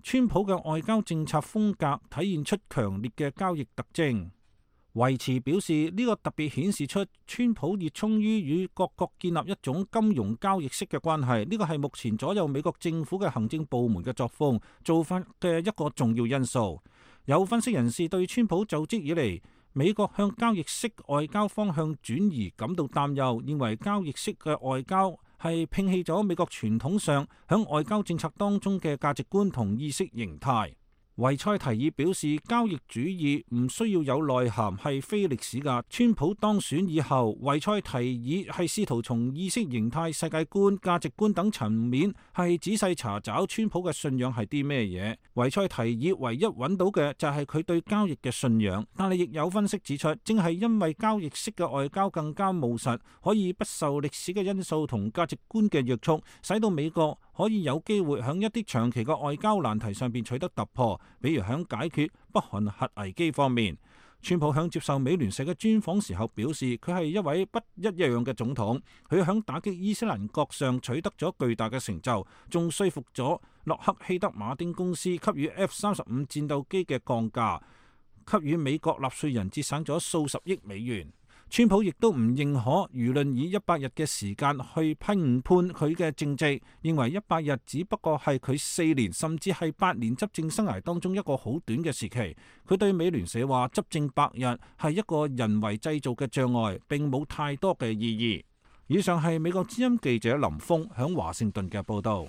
川普嘅外交政策風格體現出強烈嘅交易特徵。維持表示呢個特別顯示出川普熱衷於與各國建立一種金融交易式嘅關係，呢個係目前左右美國政府嘅行政部門嘅作風做法嘅一個重要因素。有分析人士對川普就職以嚟美國向交易式外交方向轉移感到擔憂，認為交易式嘅外交係摒棄咗美國傳統上響外交政策當中嘅價值觀同意識形態。維塞提爾表示，交易主義唔需要有內涵，係非歷史㗎。川普當選以後，維塞提爾係試圖從意識形態、世界觀、價值觀等層面係仔細查找川普嘅信仰係啲咩嘢。維塞提爾唯一揾到嘅就係佢對交易嘅信仰，但係亦有分析指出，正係因為交易式嘅外交更加務實，可以不受歷史嘅因素同價值觀嘅約束，使到美國可以有機會喺一啲長期嘅外交難題上邊取得突破，比如喺解決北韓核危機方面。川普喺接受美聯社嘅專訪時候表示，佢係一位不一樣嘅總統，佢喺打擊伊斯蘭國上取得咗巨大嘅成就，仲說服咗洛克希德馬丁公司給予 F-35戰鬥機嘅降價，給予美國納稅人節省咗數十億美元。川普亦都唔認可輿論以100日嘅時間去評判佢嘅政績，認為100日只不過係佢4年甚至係8年執政生涯當中一個好短嘅時期。佢對美聯社話，執政100日係一個人為製造嘅障礙，並冇太多嘅意義。以上係美國之音記者林峰響華盛頓嘅報導。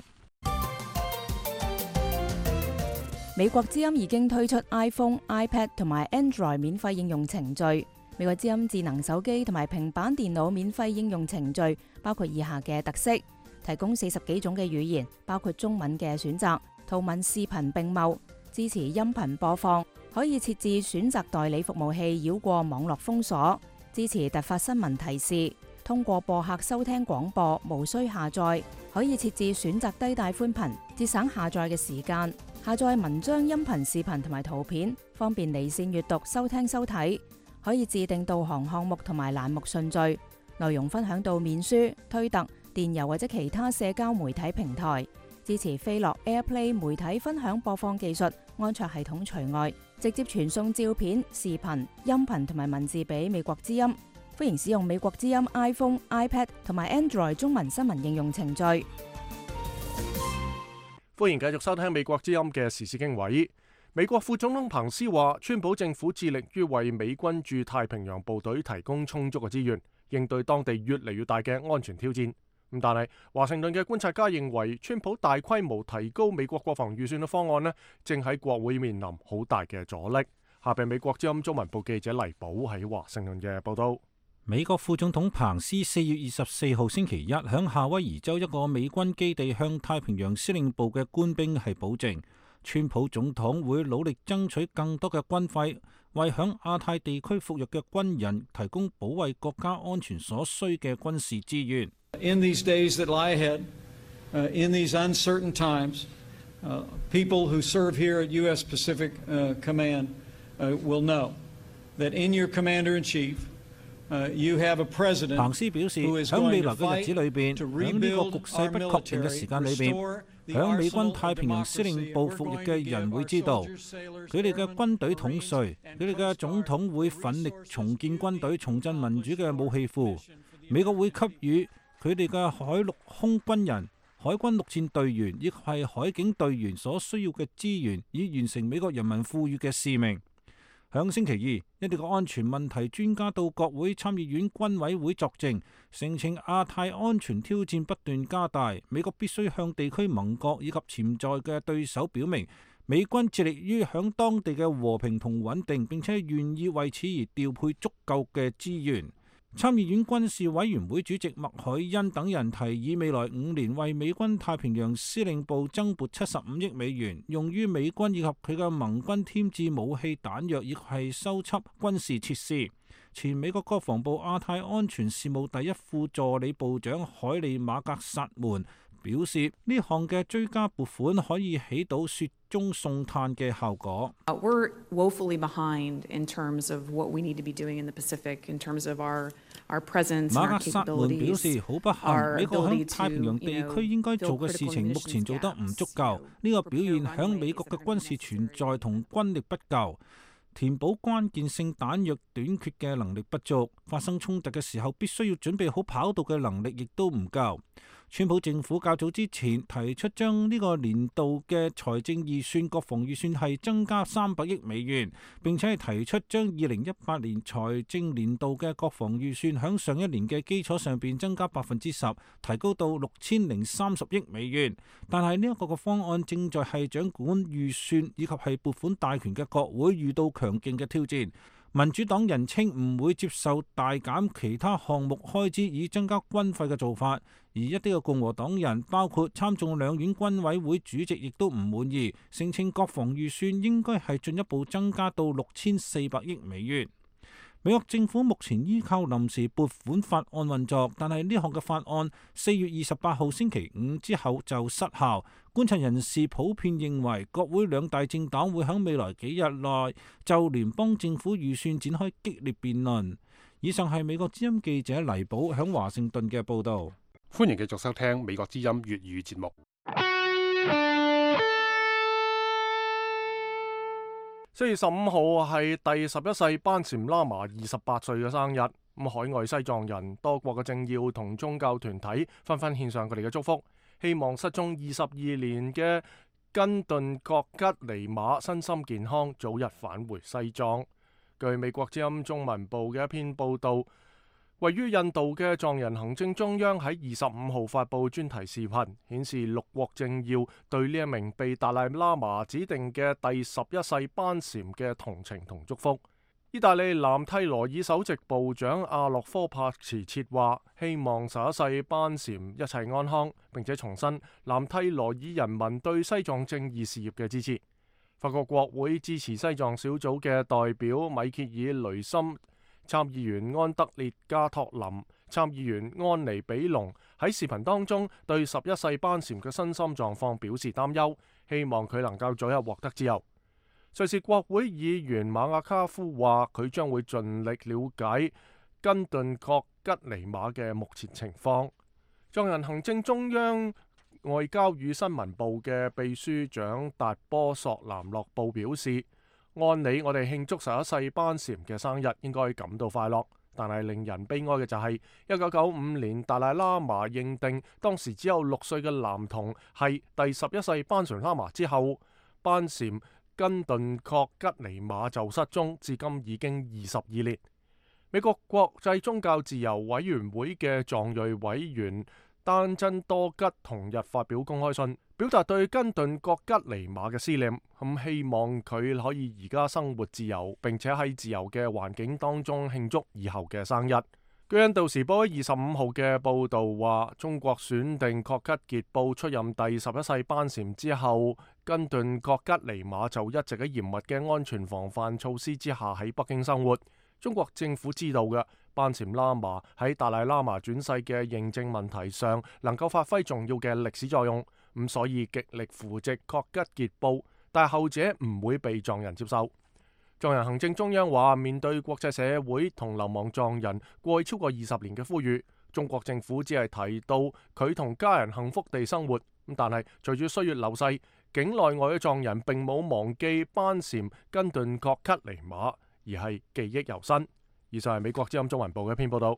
美國之音已經推出 iPhone、iPad 同埋 Android 免費應用程序。美國之音智能手機同埋平板電腦免費應用程序包括以下嘅特色：提供40幾種嘅語言，包括中文嘅選擇，圖文視頻並茂，支持音頻播放，可以設置選擇代理服務器繞過網絡封鎖，支持突發新聞提示，通過播客收聽廣播，無需下載，可以設置選擇低帶寬頻，節省下載嘅時間，下載文章、音頻、視頻同埋圖片，方便離線閱讀、收聽收睇。可以自定導航項目同埋欄目順序，內容分享到面書、推特、電郵或者其他社交媒體平台，支持飛樂 AirPlay 媒體分享播放技術，安卓系統除外，直接傳送照片、視頻、音頻同埋文字俾美國之音。歡迎使用美國之音 iPhone、iPad 同埋 Android 中文新聞應用程序。 歡迎繼續收聽美國之音嘅時事經緯。美國副總統彭斯話，川普政府致力於為美軍駐太平洋部隊提供充足嘅資源，應對當地越嚟越大嘅安全挑戰。但係華盛頓嘅觀察家認為，川普大規模提高美國國防預算嘅方案正喺國會面臨好大嘅阻力。下邊美國之音中文部記者黎寶喺華盛頓嘅報道。 美國副總統彭斯4月24號星期一響夏威夷州一個美軍基地向太平洋司令部嘅官兵係保證，川普總統會努力爭取更多嘅軍費，為響亞太地區服役嘅軍人提供保衛國家安全所需嘅軍事資源。 In these days that lie ahead, in these uncertain times, people who serve here at U.S. Pacific Command will know that in your commander-in-chief, you have a president 彭斯表示，響未來嘅日子裏邊，響呢個局勢不確定嘅時間裏邊，響美軍太平洋司令部服役嘅人會知道，佢哋嘅軍隊統帥，佢哋嘅總統會奮力重建軍隊，重振民主嘅武器庫。美國會給予佢哋嘅海陸空軍人、海軍陸戰隊員，亦係海警隊員所需要嘅資源，以完成美國人民賦予嘅使命。響星期二，一啲嘅安全問題專家到國會參議院軍委會作證，聲稱亞太安全挑戰不斷加大，美國必須向地區盟國以及潛在嘅對手表明，美軍致力於響當地嘅和平同穩定，並且願意為此而調配足夠嘅資源。參議院軍事委員會主席麥凱恩等人提議未來5年為美軍太平洋司令部增撥75億美元，用於美軍以及佢嘅盟軍添置武器彈藥，亦係修葺軍事設施。前美國國防部亞太安全事務第一副助理部長海利馬格薩門表示，呢項嘅追加撥款可以起到雪中送炭嘅效果。 We're woefully behind in terms of what we need to be doing in the Pacific, in terms of our presence, 馬 our 克薩門表示 capabilities, 好不幸，美國響太平洋地區應該做嘅事情目前做得唔足夠，呢個表現響美國嘅軍事存在同軍力不夠，填補關鍵性彈藥短缺嘅能力不足，發生衝突嘅時候必須要準備好跑道嘅能力亦都唔夠。川普政府較早之前提出將呢個年度嘅財政預算國防預算係增加300億美元，並且係提出將2018年財政年度嘅國防預算響上一年嘅基礎上邊增加10%，提高到6030億美元。但係呢一個嘅方案正在係掌管預算以及係撥款大權嘅國會遇到強勁嘅挑戰。民主黨人稱唔會接受大減其他項目開支以增加軍費嘅做法，而一啲嘅共和黨人，包括參眾兩院軍委會主席，亦都唔滿意，聲稱國防預算應該係進一步增加到6400億美元。美國政府目前依靠臨時撥款法案運作，但係呢項嘅法案4月28號星期五之後就失效。觀察人士普遍認為，國會兩大政黨會喺未來幾日內就聯邦政府預算展開激烈辯論。以上係美國之音記者黎寶喺華盛頓嘅報導。 歡迎繼續收聽美國之音粵語節目。 4月15號係第11世班禪喇嘛28歲嘅生日。海外西藏人、多國嘅政要同宗教團體紛紛獻上佢哋嘅祝福，希望失蹤22年嘅根頓覺吉尼瑪身心健康，早日返回西藏。據美國之音中文部嘅一篇報導，位於印度嘅藏人行政中央喺25號發布專題視頻，顯示6國政要對呢一名被達賴喇嘛指定嘅第11世班禪嘅同情同祝福。意大利南蒂羅爾首席部長阿洛科帕茨切話，希望11世班禪一切安康，並且重申南蒂羅爾人民對西藏正義事業嘅支持。法國國會支持西藏小組嘅代表米歇爾雷森、參議員安德烈加托林、參議員安妮比隆喺視頻當中對11世班禪嘅身心狀況表示擔憂，希望佢能夠早日獲得自由。瑞士國會議員馬亞卡夫話，佢將會盡力了解根頓覺吉尼瑪嘅目前情況。藏人行政中央外交與新聞部嘅秘書長達波索南洛布表示，按理我哋慶祝11世班禪嘅生日應該感到快樂，但係令人悲哀嘅就係1995年達賴喇嘛認定當時只有6歲嘅男童係第11世班禪喇嘛之後，班禪根頓覺吉尼瑪就失蹤，至今已經22年。美國國際宗教自由委員會嘅藏裔委員丹真多吉同日發表公開信，表達對根頓覺吉尼瑪嘅思念，希望佢可以而家生活自由，並且喺自由嘅環境當中慶祝以後嘅生日。據印度時報25號嘅報導話，中國選定覺吉傑布出任第11世班禪之後，根頓覺吉尼瑪就一直喺嚴密嘅安全防範措施之下喺北京生活。中國政府知道嘅班禪喇嘛喺達賴喇嘛轉世嘅認證問題上能夠發揮重要嘅歷史作用，所以極力扶植覺吉傑布，但後者唔會被藏人接受。藏人行政中央話，面對國際社會同流亡藏人過去超過20年嘅呼籲，中國政府只係提到佢同家人幸福地生活，但係隨住歲月流逝，境內外嘅藏人並冇忘記班禪根頓覺吉尼瑪，而係記憶猶新。以上係美國之音中文部嘅一篇報道。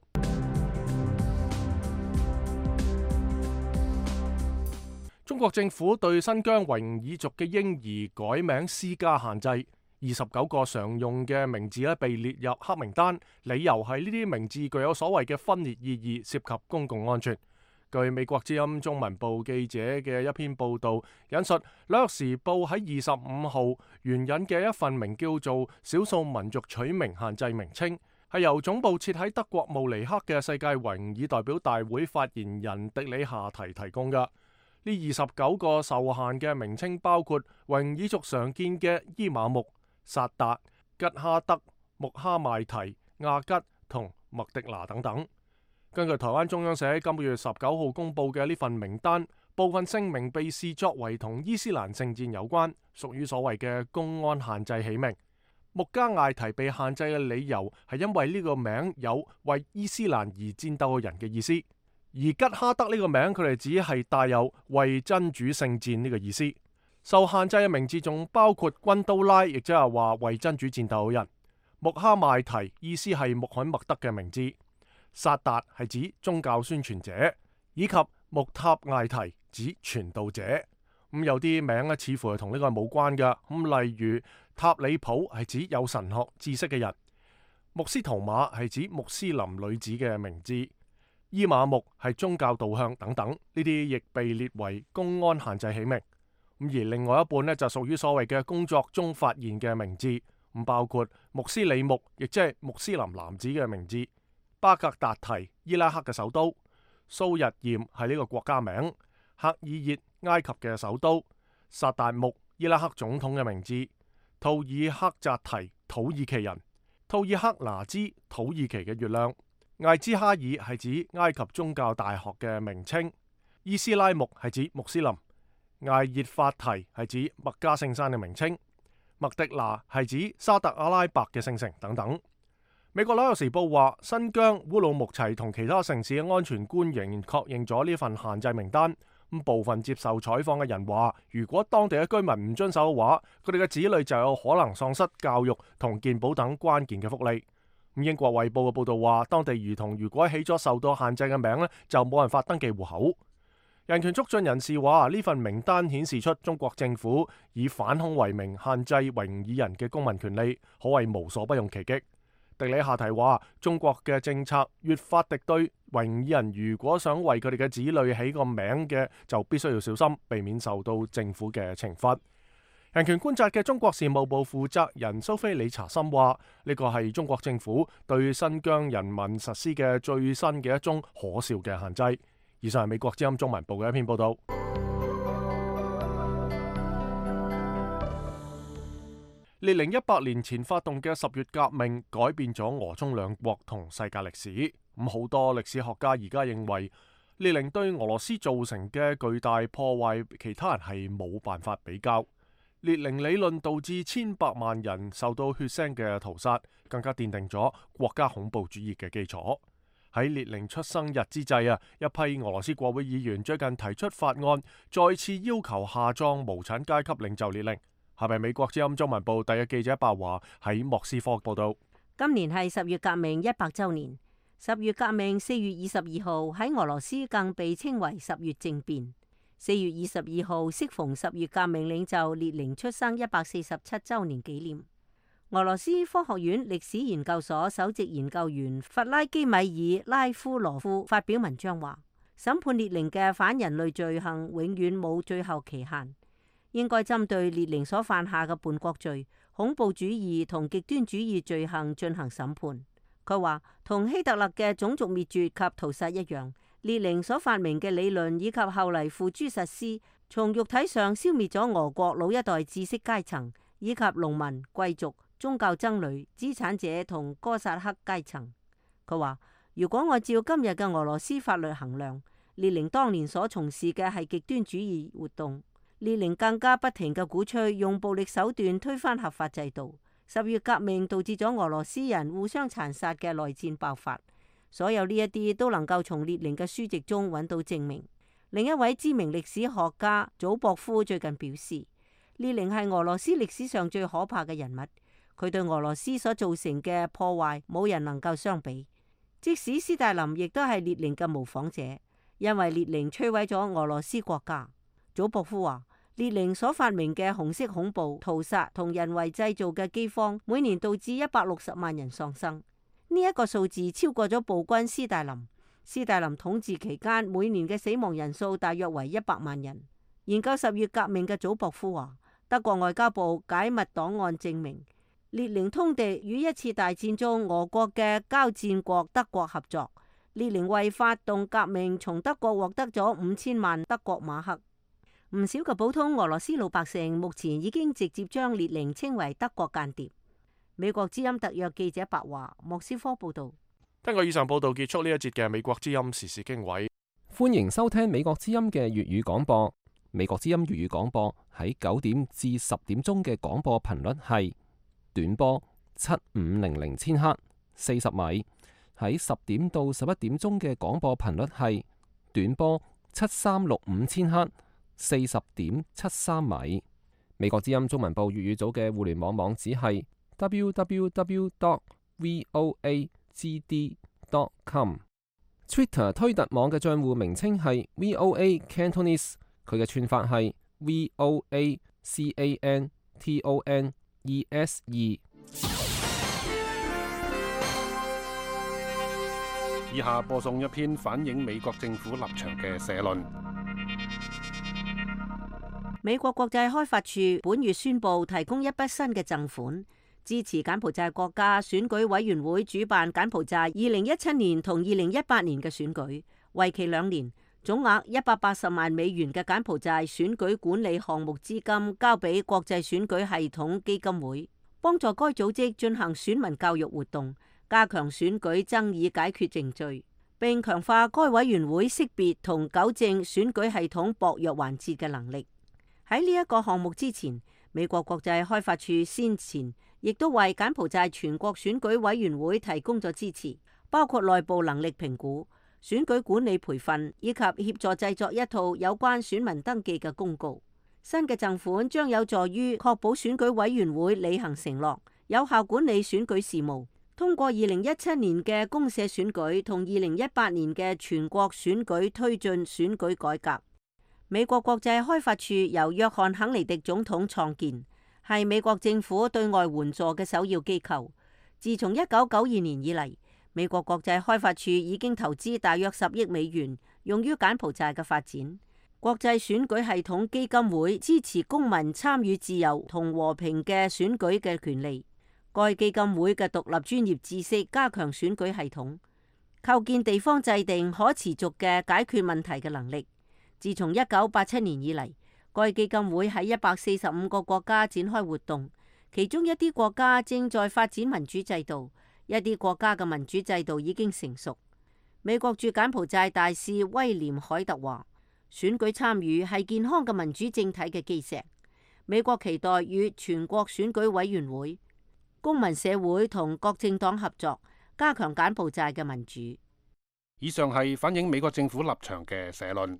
中國政府對新疆維吾爾族嘅嬰兒改名施加限制，29個常用嘅名字被列入黑名單，理由係呢啲名字具有所謂嘅分裂意義，涉及公共安全。據美國之音中文部記者嘅一篇報導，引述《紐約時報》喺25號援引嘅一份名叫做《少數民族取名限制名稱》，係由總部設喺德國慕尼黑嘅世界維吾爾代表大會發言人迪里夏提提供嘅。呢29個受限嘅名稱包括維吾爾族常見嘅伊瑪目、薩達、吉哈德、穆哈邁提、亞吉同麥迪拿等等。根據台灣中央社喺今個月19號公佈嘅呢份名單， 部分聲明被視作為同伊斯蘭聖戰有關，屬於所謂嘅公安限制起名。穆加艾提被限制嘅理由係因為呢個名有為伊斯蘭而戰鬥嘅人嘅意思，而吉哈德呢個名佢哋只係帶有為真主聖戰呢個意思。受限制嘅名字仲包括軍刀拉，亦即係話為真主戰鬥嘅人；穆哈邁提意思係穆罕默德嘅名字；薩達係指宗教宣傳者，以及穆塔艾提指傳道者。有啲名咧似乎係同呢個係冇關嘅，例如塔里普係指有神學知識嘅人；穆斯圖馬係指穆斯林女子嘅名字；伊瑪目係宗教導向等等，呢啲亦被列為公安限制起名。而另外一半呢，就屬於所謂嘅工作中發現嘅名字，包括穆斯里木，亦即係穆斯林男子嘅名字；巴格達提，伊拉克嘅首都；蘇日驗係呢個國家名；赫爾熱，埃及嘅首都；薩達木，伊拉克總統嘅名字；圖爾克扎提，土耳其人；圖爾克拿茲，土耳其嘅月亮；艾茲哈爾係指埃及宗教大學嘅名稱；伊斯拉木係指穆斯林。艾熱法提係指麥加聖山嘅名稱，麥迪拿係指沙特阿拉伯嘅聖城等等。美國紐約時報話，新疆、烏魯木齊同其他城市嘅安全官仍然確認咗呢份限制名單。部分接受採訪嘅人話，如果當地嘅居民唔遵守嘅話，佢哋嘅子女就有可能喪失教育同健保等關鍵嘅福利。英國衛報嘅報道話，當地兒童如果起咗受到限制嘅名呢，就冇辦法登記戶口。人權促進人士話，呢份名單顯示出中國政府以反恐為名限制維吾爾人嘅公民權利，可謂無所不用其極。迪里夏提話，中國嘅政策越發敵對維吾爾人，如果想為佢哋嘅子女起個名嘅，就必須要小心，避免受到政府嘅懲罰。人權觀察嘅中國事務部負責人蘇菲里查森話，呢個係中國政府對新疆人民實施嘅最新嘅一宗可笑嘅限制。以上係美國之音中文部嘅一篇報道。列寧100年前發動嘅10月革命改變咗俄中兩國同世界歷史。好多歷史學家而家認為，列寧對俄羅斯造成嘅巨大破壞，其他人係冇辦法比較。列寧理論導致千百萬人受到血腥嘅屠殺，更加奠定咗國家恐怖主義嘅基礎。喺列寧出生日之際一批俄羅斯國會議員最近提出法案，再次要求下葬無產階級領袖列寧。係咪美國之音中文部第一記者白華喺莫斯科報道？ 今年係10月革命100週年。10月革命4月22號喺俄羅斯更被稱為10月政變。4月22號適逢10月革命領袖列寧出生147週年紀念。俄羅斯科學院歷史研究所首席研究員弗拉基米爾拉夫羅夫發表文章話，審判列寧嘅反人類罪行永遠冇最後期限，應該針對列寧所犯下嘅叛國罪、恐怖主義同極端主義罪行進行審判。佢話，同希特勒嘅種族滅絕及屠殺一樣，列寧所發明嘅理論以及後嚟付諸實施，從肉體上消滅咗俄國老一代知識階層以及農民、貴族、宗教僧侶、資產者同哥薩克階層。佢話，如果按照今日嘅俄羅斯法律衡量，列寧當年所從事嘅係極端主義活動。列寧更加不停嘅鼓吹用暴力手段推翻合法制度。10月革命導致咗俄羅斯人互相殘殺嘅內戰爆發。所有呢一啲都能夠從列寧嘅書籍中揾到證明。另一位知名歷史學家祖博夫最近表示，列寧係俄羅斯歷史上最可怕嘅人物。佢對俄羅斯所造成嘅破壞，冇人能夠相比。即使斯大林亦都係列寧嘅模仿者，因為列寧摧毀咗俄羅斯國家。祖博夫話，列寧所發明嘅紅色恐怖、屠殺同人為製造嘅饑荒，每年導致160萬人喪生。呢一個數字超過咗暴君斯大林。斯大林統治期間，每年嘅死亡人數大約為100萬人。研究10月革命嘅祖博夫話，德國外交部解密檔案證明，列寧通敵與一次大戰中俄國嘅交戰國德國合作。列寧為發動革命，從德國獲得咗5000萬德國馬克。唔少嘅普通俄羅斯老百姓目前已經直接將列寧稱為德國間諜。美國之音特約記者白華莫斯科報道。 根據以上報道結束呢一節嘅美國之音時事經緯。 歡迎收聽美國之音嘅粵語廣播。美國之音粵語廣播喺9點至10點鐘嘅廣播頻率係短波7500千赫40米，喺10點到11點鐘嘅廣播頻率係短波7365千赫40.73米。美國之音中文部粵語組嘅互聯網網址係 www.voagd.com。Twitter 推特網嘅賬戶名稱係 VOA Cantonese， 佢嘅串法係 VOACANTONESE。 以下播送一篇反映美國政府立場嘅社論。 美國國際開發處本月宣布提供一筆新嘅贈款，支持柬埔寨國家選舉委員會主辦柬埔寨2017年同2018年嘅選舉，為期2年，總額180萬美元嘅柬埔寨選舉管理項目資金交俾國際選舉系統基金會，幫助該組織進行選民教育活動，加強選舉爭議解決程序，並強化該委員會識別同糾正選舉系統薄弱環節嘅能力。喺呢一個項目之前，美國國際開發處先前亦都為柬埔寨全國選舉委員會提供咗支持，包括內部能力評估、選舉管理培訓以及協助製作一套有關選民登記嘅公告。新嘅贈款將有助於確保選舉委員會履行承諾，有效管理選舉事務，通過2017年嘅公社選舉同2018年嘅全國選舉推進選舉改革。美國國際開發處由約翰肯尼迪總統創建，係美國政府對外援助嘅首要機構。自從1992年以嚟，美國國際開發處已經投資大約10億美元，用於柬埔寨嘅發展。國際選舉系統基金會支持公民參與自由同和平嘅選舉嘅權利。該基金會嘅獨立專業知識加強選舉系統，構建地方制定可持續嘅解決問題嘅能力。自從1987年以嚟，該基金會喺145個國家展開活動，其中一啲國家正在發展民主制度，一啲國家嘅民主制度已經成熟。美國駐柬埔寨大使威廉海特話：選舉參與係健康嘅民主政體嘅基石。美國期待與全國選舉委員會、公民社會同各政黨合作，加強柬埔寨嘅民主。 以上係反映美國政府立場嘅社論。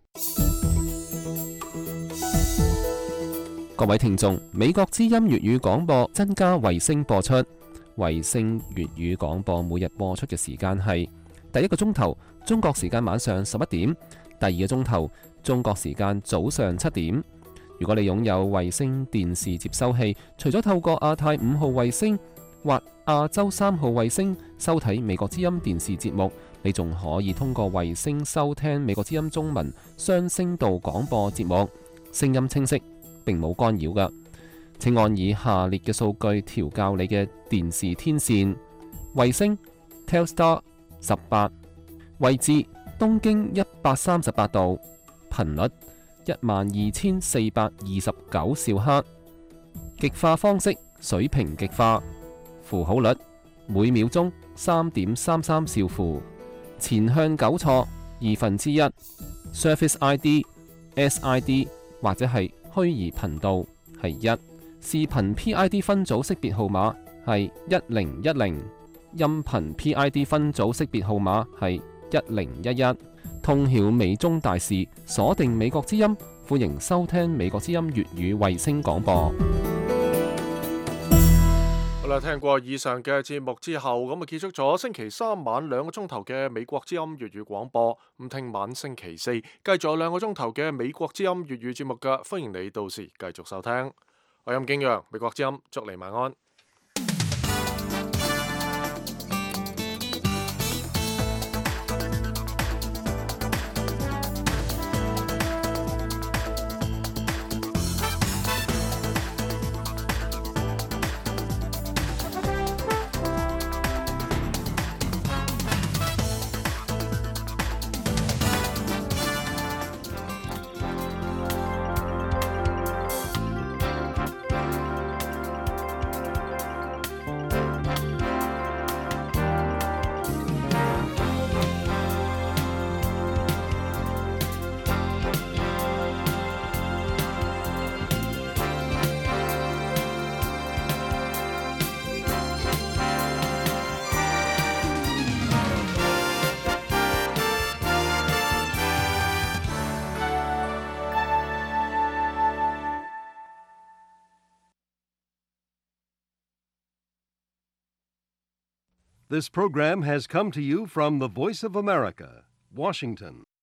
各位聽眾，美國之音粵語廣播增加衛星播出。衛星粵語廣播每日播出嘅時間係第一個鐘頭中國時間晚上11點，第二個鐘頭中國時間早上7點。如果你擁有衛星電視接收器，除咗透過亞太5號衛星或亞洲3號衛星收睇美國之音電視節目，你仲可以通過衛星收聽美國之音中文雙聲道廣播節目，聲音清晰，並冇干擾㗎。請按以下列嘅數據調校你嘅電視天線：衛星 Telstar 18，位置東經138度，頻率12429兆赫，極化方式水平極化，符號率每秒鐘3.33兆符，前向糾錯1/2， Surface ID、SID 或者係虛擬頻道係1，視頻 PID 分組識別號碼係1010，音頻 PID 分組識別號碼係1011。通曉美中大事，鎖定美國之音，歡迎收聽美國之音粵語衛星廣播。 好啦，聽過以上嘅節目之後，咁啊結束咗星期3晚2個鐘頭嘅美國之音粵語廣播。咁聽晚星期4繼續有2個鐘頭嘅美國之音粵語節目㗎，歡迎你到時繼續收聽。我係任敬揚，美國之音，祝你晚安。 This program has come to you from the Voice of America, Washington.